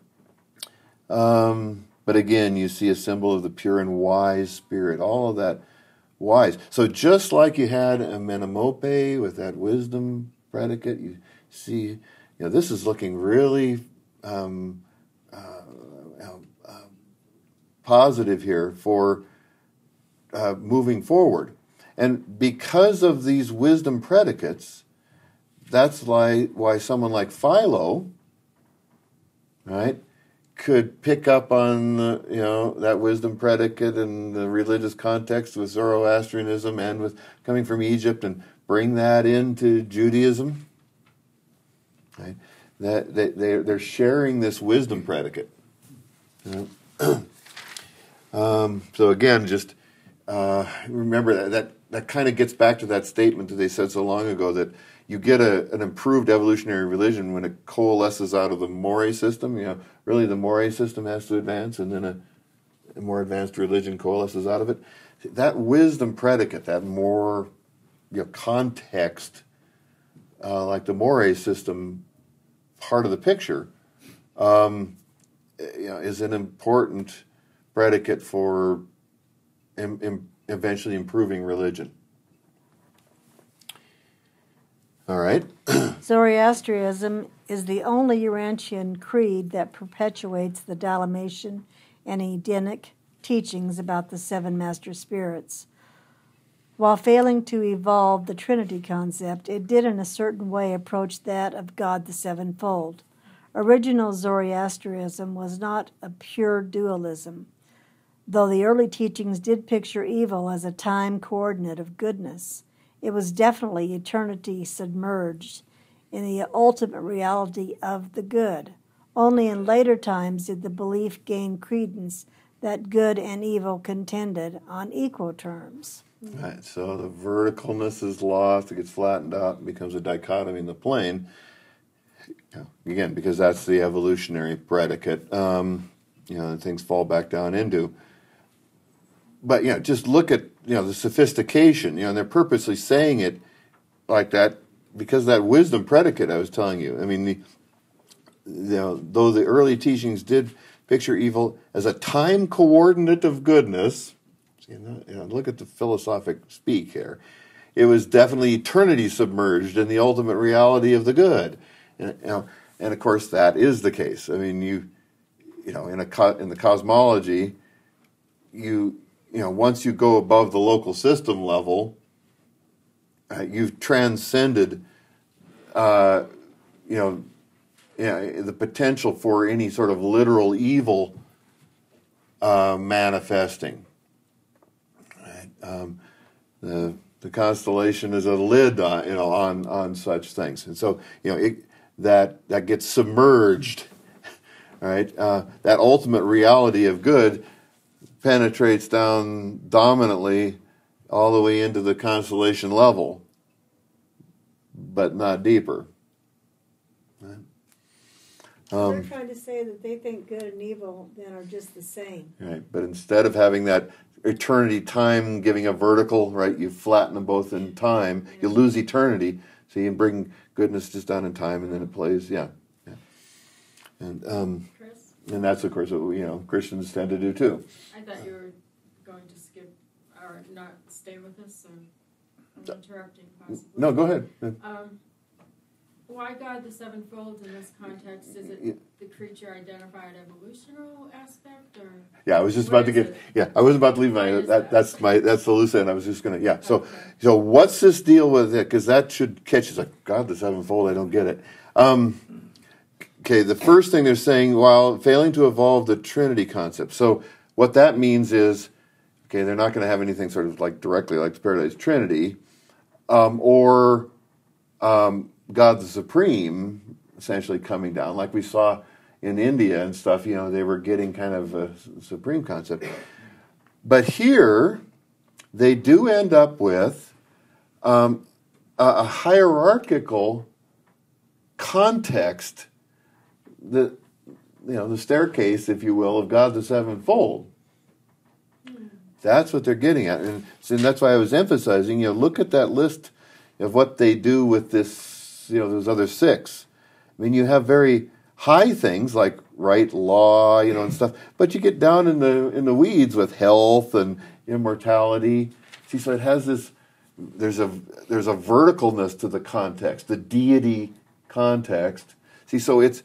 But again, you see a symbol of the pure and wise spirit, all of that wise. So just like you had a Amenemope with that wisdom predicate, you see, this is looking really positive here for moving forward. And because of these wisdom predicates, that's why someone like Philo, right, could pick up on that wisdom predicate and the religious context with Zoroastrianism and with coming from Egypt and bring that into Judaism. Right? That they're sharing this wisdom predicate. So again, just remember that kind of gets back to that statement that they said so long ago, that you get an improved evolutionary religion when it coalesces out of the Moray system. Really the Moray system has to advance, and then a more advanced religion coalesces out of it. That wisdom predicate, that more context, like the Moray system part of the picture, is an important predicate for eventually improving religion. All right. Zoroastrianism is the only Urantian creed that perpetuates the Dalmatian and Edenic teachings about the seven master spirits. While failing to evolve the Trinity concept, it did in a certain way approach that of God the Sevenfold. Original Zoroastrianism was not a pure dualism, though the early teachings did picture evil as a time coordinate of goodness. It was definitely eternity submerged in the ultimate reality of the good. Only in later times did the belief gain credence that good and evil contended on equal terms. Right, so the verticalness is lost, it gets flattened out, and becomes a dichotomy in the plane. Again, because that's the evolutionary predicate, and things fall back down into. But, just look at, the sophistication, and they're purposely saying it like that because of that wisdom predicate I was telling you. I mean, though the early teachings did picture evil as a time coordinate of goodness, look at the philosophic speak here. It was definitely eternity submerged in the ultimate reality of the good, and of course that is the case. I mean, in the cosmology, once you go above the local system level, you've transcended, the potential for any sort of literal evil manifesting. The constellation is a lid on such things, and so that gets submerged, right? That ultimate reality of good penetrates down dominantly all the way into the constellation level, but not deeper. Right? They're trying to say that they think good and evil then are just the same. Right, but instead of having that eternity time giving a vertical, right, you flatten them both in time, you lose eternity, so you can bring goodness just down in time, and then it plays, and that's of course what Christians tend to do too. I thought you were going to skip or not stay with us, or I'm interrupting possibly. No, go ahead. Why God the Sevenfold in this context? Is it the creature identified evolutional aspect, or? Yeah, I was just about to get. I was about to leave my. That's the loose end. I was just gonna. So what's this deal with it? Because that should catch. It's like God the Sevenfold. I don't get it. Okay, the first thing they're saying, while failing to evolve the Trinity concept. So what that means is, okay, they're not going to have anything sort of like directly like the Paradise Trinity, or God the Supreme essentially coming down, like we saw in India and stuff. They were getting kind of a supreme concept. But here, they do end up with a hierarchical context, the staircase, if you will, of God the Sevenfold. That's what they're getting at, and that's why I was emphasizing. Look at that list of what they do with this. Those other six. I mean, you have very high things like right law, and stuff, but you get down in the weeds with health and immortality. See, so it has this. There's a verticalness to the context, the deity context. See, so it's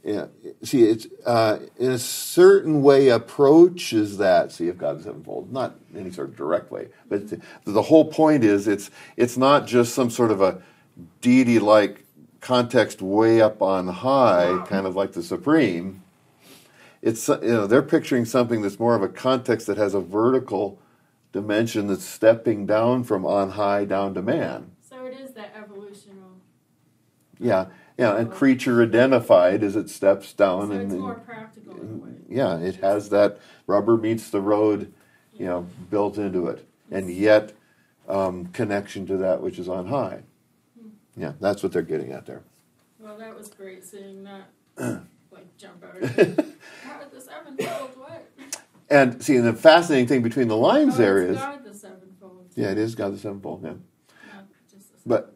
in a certain way approaches that. See, of God the Sevenfold, not in any sort of direct way, but the whole point is it's not just some sort of a deity-like context way up on high, kind of like the Supreme. It's they're picturing something that's more of a context that has a vertical dimension that's stepping down from on high down to man. So it is that evolutional. Yeah, and creature identified as it steps down. So and it's more practical in a way. Yeah, it has that rubber meets the road, built into it, and yet connection to that which is on high. Yeah, that's what they're getting at there. Well, that was great seeing that, jump out at you. God the Sevenfold, what? And see, the fascinating thing between the lines there is God the Sevenfold. Yeah, it is God the Sevenfold. Yeah, Not just the but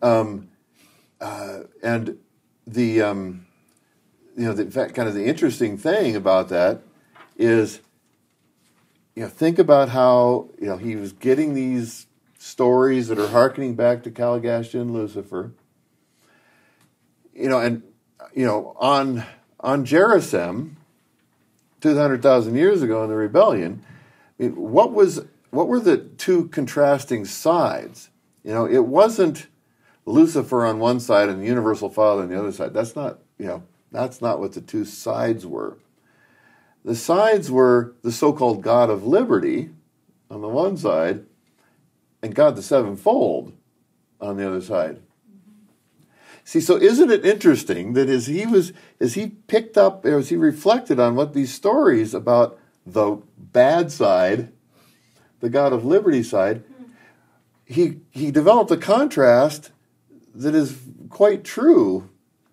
and the the fact, kind of the interesting thing about that is, think about how he was getting these stories that are hearkening back to Caligastia and Lucifer. On Gerizim, 200,000 years ago in the rebellion, what were the two contrasting sides? It wasn't Lucifer on one side and the universal Father on the other side. That's not what the two sides were. The sides were the so-called God of liberty on the one side and God the sevenfold on the other side. See, so isn't it interesting that as he picked up, or as he reflected on what these stories about the bad side, the God of liberty side, he developed a contrast that is quite true.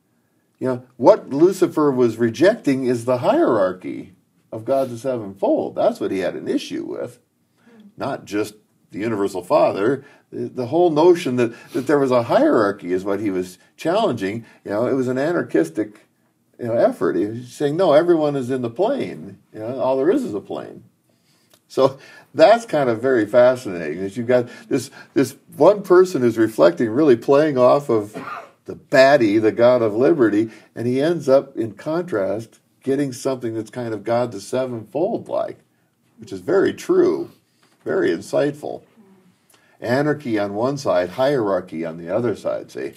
What Lucifer was rejecting is the hierarchy of God the sevenfold. That's what he had an issue with, not just the universal Father. The whole notion that there was a hierarchy is what he was challenging. It was an anarchistic effort. He was saying, no, everyone is in the plane. All there is a plane. So that's kind of very fascinating. That you've got this one person who's reflecting, really playing off of the baddie, the God of liberty, and he ends up, in contrast, getting something that's kind of God the sevenfold like, which is very true, very insightful. Anarchy on one side, hierarchy on the other side, see?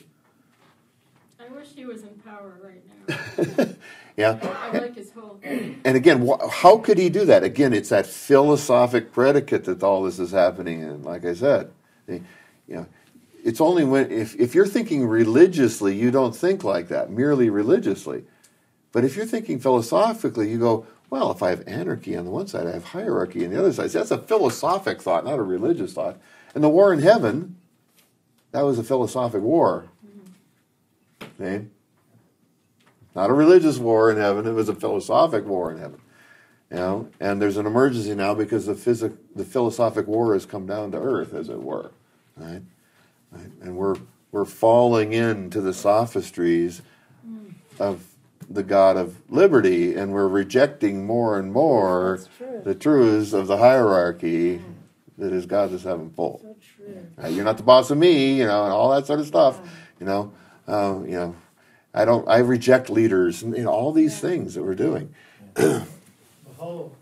I wish he was in power right now. Yeah. I like his whole thing. And again, how could he do that? Again, it's that philosophic predicate that all this is happening in. Like I said, it's only when, if you're thinking religiously, you don't think like that, merely religiously. But if you're thinking philosophically, you go, well, if I have anarchy on the one side, I have hierarchy on the other side. See, that's a philosophic thought, not a religious thought. And the war in heaven, that was a philosophic war. See? Not a religious war in heaven, it was a philosophic war in heaven. And there's an emergency now because the philosophic war has come down to earth, as it were. Right? And we're falling into the sophistries of the God of liberty, and we're rejecting more and more the truths of the hierarchy that is God the sevenfold. So true. You're not the boss of me, and all that sort of stuff. I reject leaders, and all these things that we're doing. The whole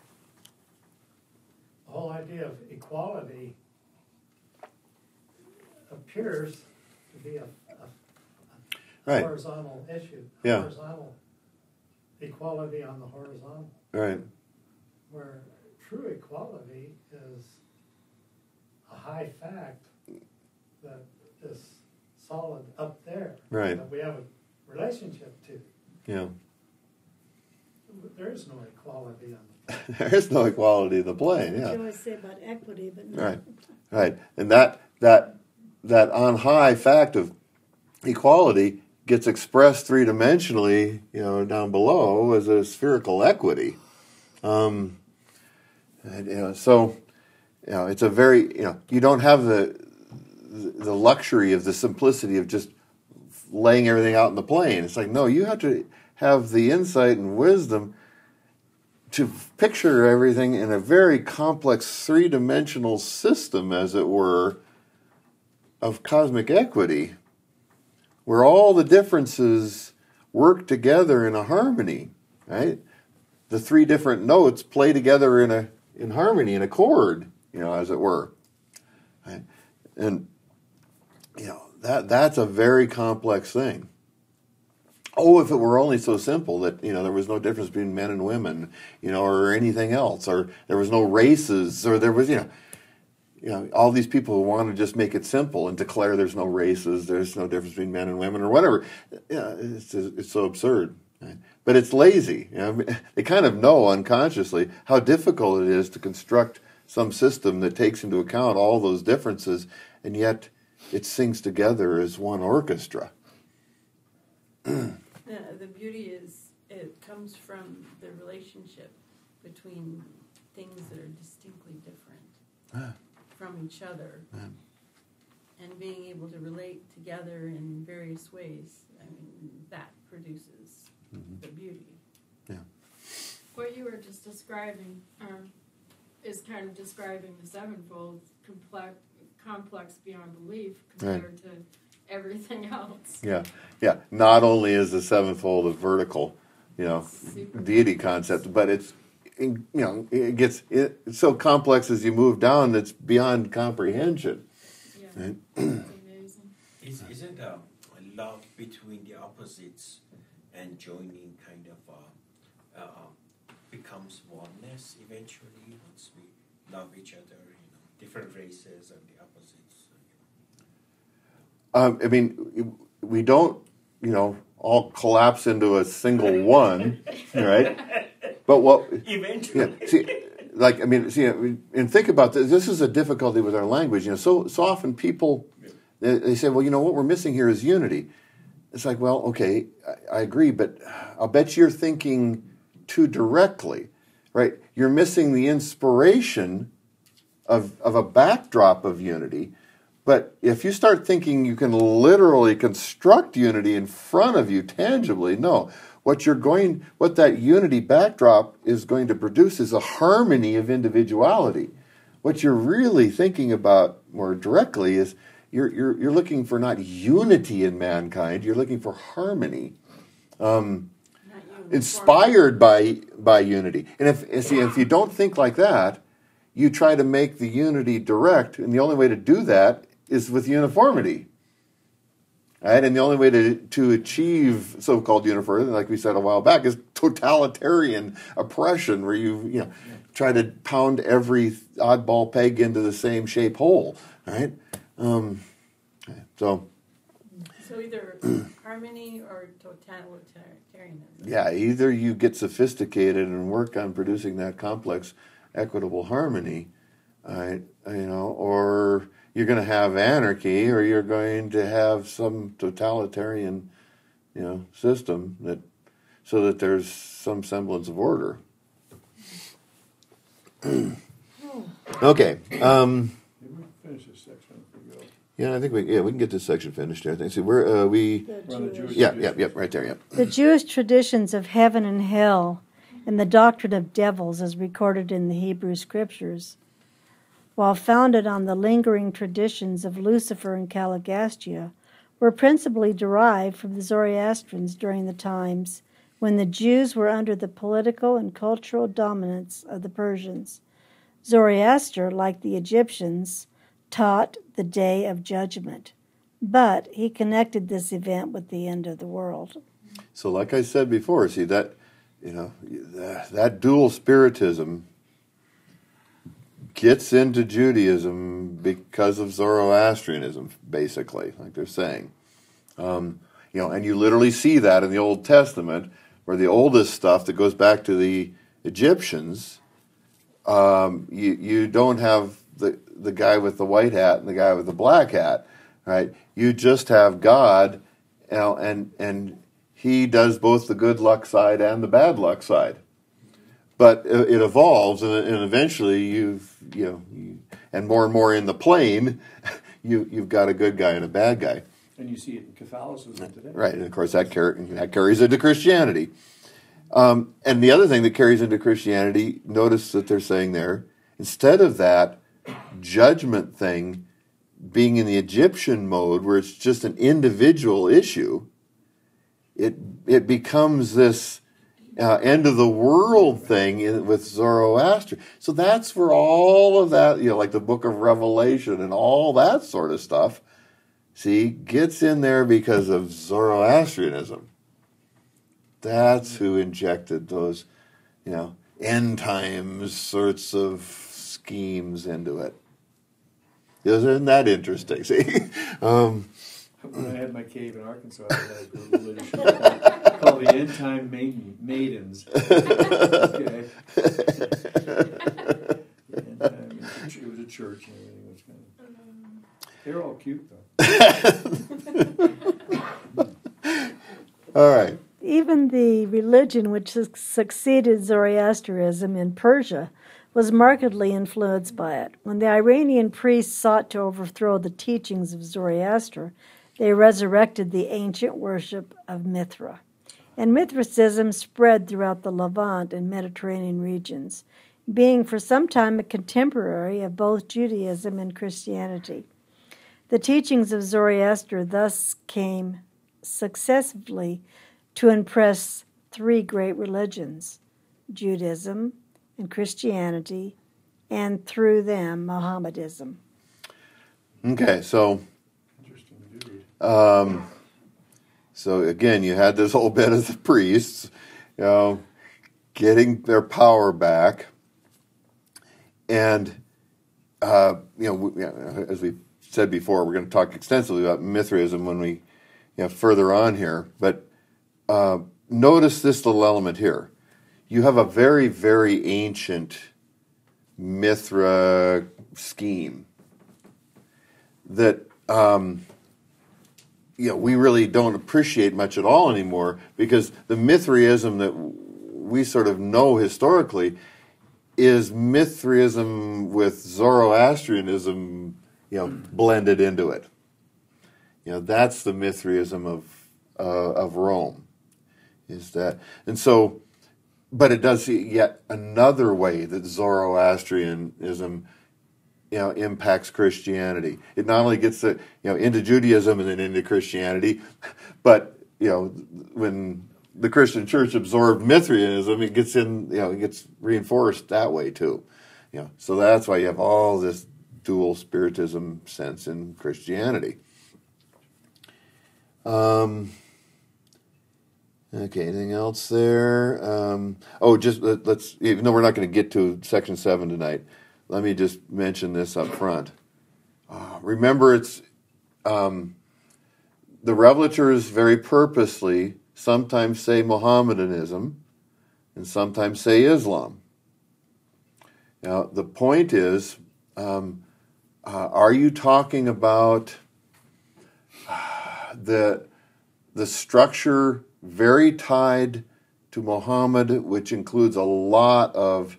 idea of equality appears to be a Right. horizontal issue. Yeah. Horizontal equality on the horizontal. Right. Where true equality is a high fact that is solid up there. Right. That we have a relationship to. Yeah. There is no equality on the plane. There is no equality in the plane. Yeah. You always say about equity, but no. Right. Right. And that on high fact of equality gets expressed three-dimensionally, down below as a spherical equity. So it's a very, you don't have the luxury of the simplicity of just laying everything out in the plane. It's like, no, you have to have the insight and wisdom to picture everything in a very complex three-dimensional system, as it were, of cosmic equity, where all the differences work together in a harmony, right? The three different notes play together in harmony, in a chord, as it were. Right? And that's a very complex thing. Oh, if it were only so simple that there was no difference between men and women, or anything else, or there was no races, or there was all these people who want to just make it simple and declare there's no races, there's no difference between men and women, or whatever. It's so absurd. Right? But it's lazy. They kind of know unconsciously how difficult it is to construct some system that takes into account all those differences, and yet it sings together as one orchestra. The beauty is it comes from the relationship between things that are distinctly different from each other, and being able to relate together in various ways. I mean, that produces the beauty. Yeah. What you were just describing is kind of describing the sevenfold, complex beyond belief compared to everything else. Yeah. Not only is the sevenfold a vertical, deity concept, but it's so complex as you move down that's beyond comprehension. Yeah. Right? It's amazing. Isn't love between the opposites and joining kind of becomes oneness eventually once we love each other, different races and the opposites. We don't, all collapse into a single one, right? But what Eventually. And think about this. This is a difficulty with our language. So often people they say, well, what we're missing here is unity. It's like, well, okay, I agree, but I'll bet you're thinking too directly, right? You're missing the inspiration of a backdrop of unity. But if you start thinking you can literally construct unity in front of you tangibly, no. What that unity backdrop is going to produce is a harmony of individuality. What you're really thinking about more directly is you're looking for not unity in mankind, you're looking for harmony. Inspired by unity. And if you don't think like that, you try to make the unity direct, and the only way to do that is with uniformity. Right? And the only way to achieve so-called uniformity, like we said a while back, is totalitarian oppression, where you try to pound every oddball peg into the same shape hole. Right? So either harmony or totalitarianism. Yeah, either you get sophisticated and work on producing that complex, equitable harmony, or you're going to have anarchy, or you're going to have some totalitarian, system so that there's some semblance of order. Okay. Finish this section if we go. Yeah, I think we can get this section finished here. I think. See, we're on the Jewish right there. Yep. The Jewish traditions of heaven and hell and the doctrine of devils, as recorded in the Hebrew Scriptures, while founded on the lingering traditions of Lucifer and Caligastia, were principally derived from the Zoroastrians during the times when the Jews were under the political and cultural dominance of the Persians. Zoroaster, like the Egyptians, taught the Day of Judgment, but he connected this event with the end of the world. So, like I said before, see that that dual spiritism gets into Judaism because of Zoroastrianism, basically, like they're saying. And you literally see that in the Old Testament, where the oldest stuff that goes back to the Egyptians, you don't have the guy with the white hat and the guy with the black hat, right? You just have God, and he does both the good luck side and the bad luck side. But it evolves, and eventually and more in the plane, you've got a good guy and a bad guy. And you see it in Catholicism today. Right, and of course that carries into Christianity. And the other thing that carries into Christianity, notice that they're saying there, instead of that judgment thing being in the Egyptian mode, where it's just an individual issue, it becomes this end of the world thing with Zoroaster. So that's where all of that, like the Book of Revelation and all that sort of stuff, gets in there because of Zoroastrianism. That's who injected those, end times sorts of schemes into it. Isn't that interesting? See? When I had my cave in Arkansas, I had a little show called the End Time Maidens. Okay. It was a church and everything. Was kind of, they're all cute, though. All right. Even the religion which succeeded Zoroastrianism in Persia was markedly influenced by it. When the Iranian priests sought to overthrow the teachings of Zoroaster, they resurrected the ancient worship of Mithra. And Mithricism spread throughout the Levant and Mediterranean regions, being for some time a contemporary of both Judaism and Christianity. The teachings of Zoroaster thus came successively to impress three great religions, Judaism, and Christianity, and through them, Mohammedanism. Okay, so Interesting dude. so again, you had this whole bit of the priests, getting their power back, and as we said before, we're going to talk extensively about Mithraism when we further on here. But notice this little element here. You have a very, very ancient Mithra scheme that we really don't appreciate much at all anymore, because the Mithraism that we sort of know historically is Mithraism with Zoroastrianism, blended into it. That's the Mithraism of Rome. Is that, and so, but it does yet another way that Zoroastrianism, impacts Christianity. It not only gets into Judaism and then into Christianity, but when the Christian Church absorbed Mithraism, it gets it gets reinforced that way too. So that's why you have all this dual spiritism sense in Christianity. Okay, anything else there? Let's, even though we're not going to get to section 7 tonight, let me just mention this up front. Remember, it's the revelators very purposely sometimes say Mohammedanism and sometimes say Islam. Now, the point is, are you talking about the structure very tied to Muhammad, which includes a lot of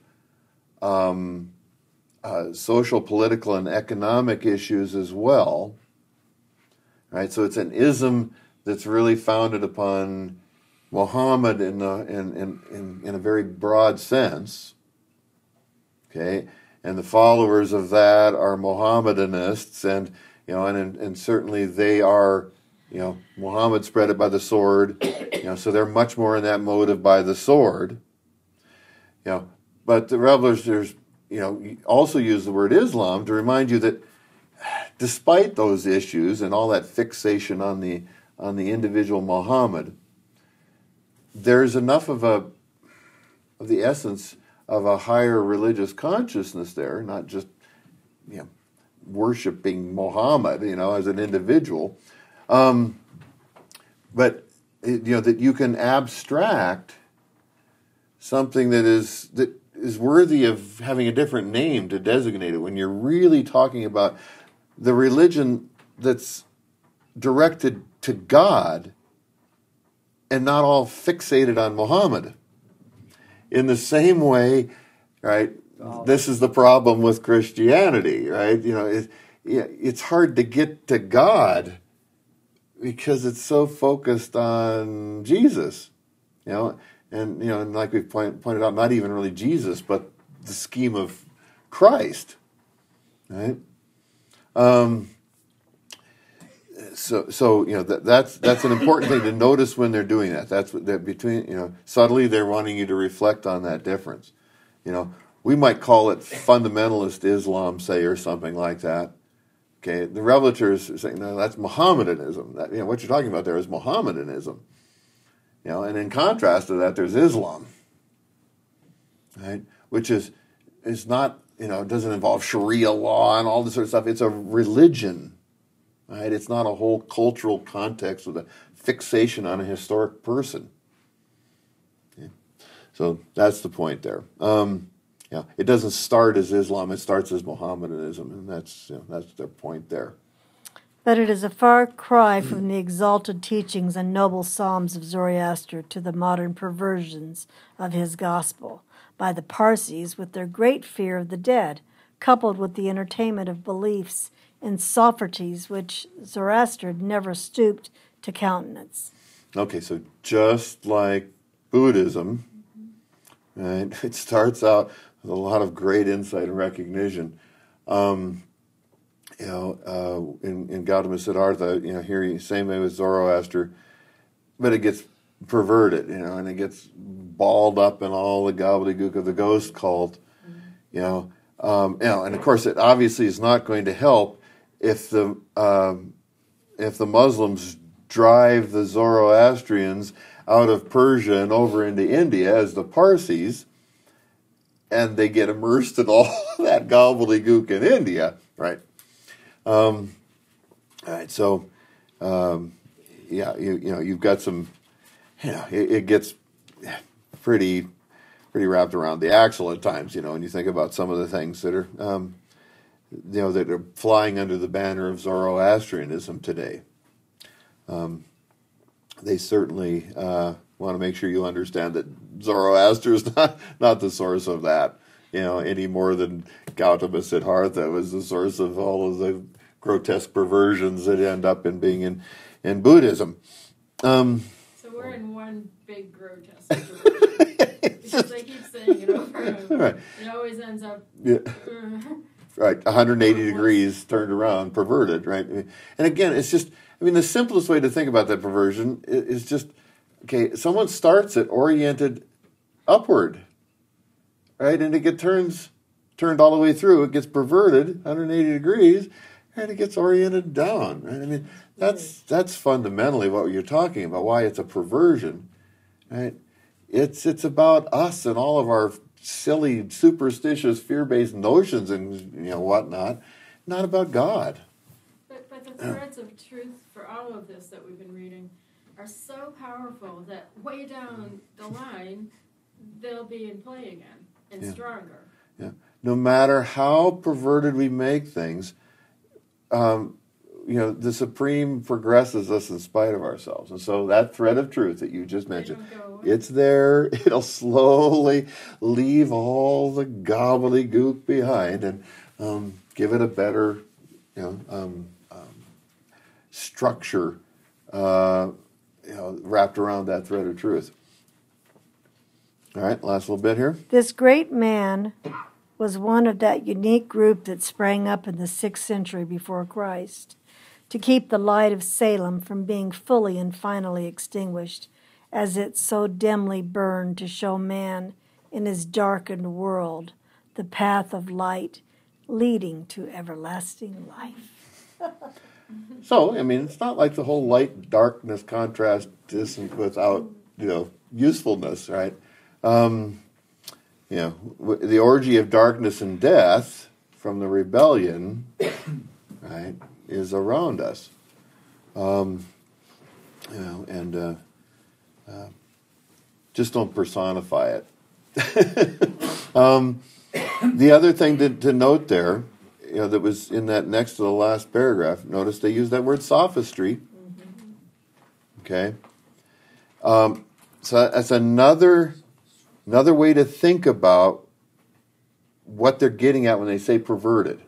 social, political, and economic issues as well, right? So it's an ism that's really founded upon Muhammad in a very broad sense, okay? And the followers of that are Mohammedanists, and and certainly they are. Muhammad spread it by the sword, so they're much more in that mode of by the sword. But the revelers, also use the word Islam to remind you that despite those issues and all that fixation on the individual Muhammad, there's enough of the essence of a higher religious consciousness there, not just worshiping Muhammad, as an individual. But that you can abstract something that is worthy of having a different name to designate it when you're really talking about the religion that's directed to God and not all fixated on Muhammad. In the same way, right? This is the problem with Christianity, right? It's hard to get to God because it's so focused on Jesus, and like we've pointed out, not even really Jesus, but the scheme of Christ, right? So that's an important thing to notice when they're doing that. That's what they're between. Subtly they're wanting you to reflect on that difference. We might call it fundamentalist Islam, say, or something like that. Okay, the revelators are saying, no, that's Mohammedanism. That, what you're talking about there is Mohammedanism. And in contrast to that, there's Islam, right? Which is not, doesn't involve Sharia law and all this sort of stuff. It's a religion, right? It's not a whole cultural context with a fixation on a historic person. Okay? So that's the point there. It doesn't start as Islam; it starts as Mohammedanism, and that's their point there. But it is a far cry from the exalted teachings and noble psalms of Zoroaster to the modern perversions of his gospel by the Parsis with their great fear of the dead, coupled with the entertainment of beliefs in Socrates, which Zoroaster never stooped to countenance. Okay, so just like Buddhism, right? It starts out with a lot of great insight and recognition. In Gautama Siddhartha, here same way with Zoroaster, but it gets perverted, and it gets balled up in all the gobbledygook of the ghost cult, and of course it obviously is not going to help if the Muslims drive the Zoroastrians out of Persia and over into India as the Parsis, and they get immersed in all that gobbledygook in India, right? All right, so you've got some, it gets pretty wrapped around the axle at times, when you think about some of the things that are, that are flying under the banner of Zoroastrianism today. They certainly want to make sure you understand that Zoroaster is not the source of that, any more than Gautama Siddhartha was the source of all of the grotesque perversions that end up in being in Buddhism. So we're in one big grotesque perversion. Because they keep saying it over and over. Right. It always ends up... Right, 180 degrees turned around, perverted, right? And again, it's just, the simplest way to think about that perversion is just, okay, someone starts it oriented upward, right? And it gets turned all the way through. It gets perverted 180 degrees, and it gets oriented down, right? That's fundamentally what you're talking about, why it's a perversion, right? It's about us and all of our silly, superstitious, fear-based notions and whatnot, not about God. But the threads of truth for all of this that we've been reading are so powerful that way down the line, they'll be in play again and stronger. Yeah. No matter how perverted we make things, the Supreme progresses us in spite of ourselves. And so that thread of truth that you just mentioned, it's there. It'll slowly leave all the gobbledygook behind and give it a better, structure, wrapped around that thread of truth. All right, last little bit here. This great man was one of that unique group that sprang up in the 6th century before Christ to keep the light of Salem from being fully and finally extinguished, as it so dimly burned to show man in his darkened world the path of light leading to everlasting life. So, it's not like the whole light-darkness contrast isn't without, usefulness, right? The orgy of darkness and death from the rebellion, right, is around us. Just don't personify it. The other thing to note there, that was in that next to the last paragraph, notice they use that word sophistry. Okay? So that's another way to think about what they're getting at when they say perverted.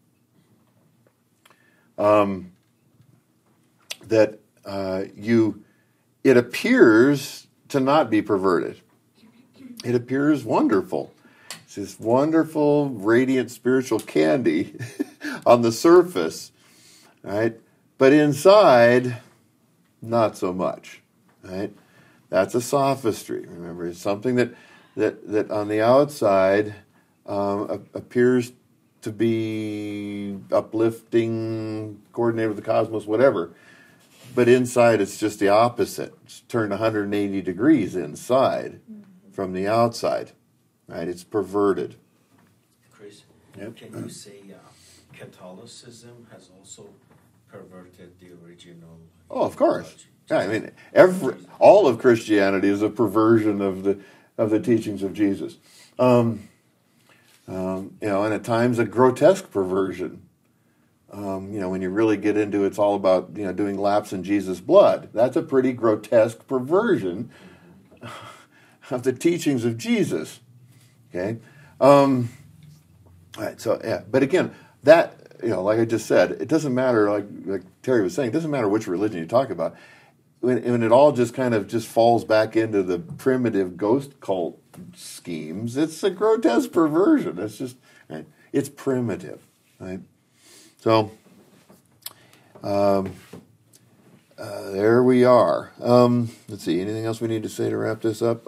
It appears to not be perverted. It appears wonderful. It's this wonderful, radiant spiritual candy on the surface, right? But inside, not so much, right? That's a sophistry. Remember, it's something that on the outside appears to be uplifting, coordinated with the cosmos, whatever. But inside, it's just the opposite. It's turned 180 degrees inside from the outside. Right? It's perverted. Chris, yep. Can you say Catholicism has also perverted the original? Oh, of course. Yeah, all of Christianity is a perversion of the teachings of Jesus. And at times a grotesque perversion. When you really get into it's all about doing laps in Jesus' blood. That's a pretty grotesque perversion of the teachings of Jesus. Okay, all right. So but again, that like I just said, it doesn't matter. Like Terry was saying, it doesn't matter which religion you talk about. When it all just kind of just falls back into the primitive ghost cult schemes, it's a grotesque perversion. It's just right? It's primitive, right? So, there we are. Let's see. Anything else we need to say to wrap this up?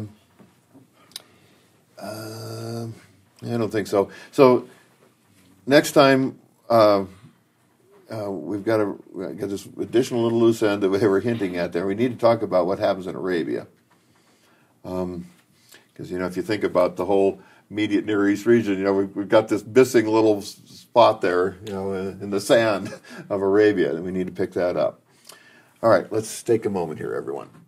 I don't think so. So next time we've got this additional little loose end that we were hinting at there. We need to talk about what happens in Arabia, because if you think about the whole immediate Near East region, we've got this missing little spot there, in the sand of Arabia, and we need to pick that up. All right, let's take a moment here, everyone.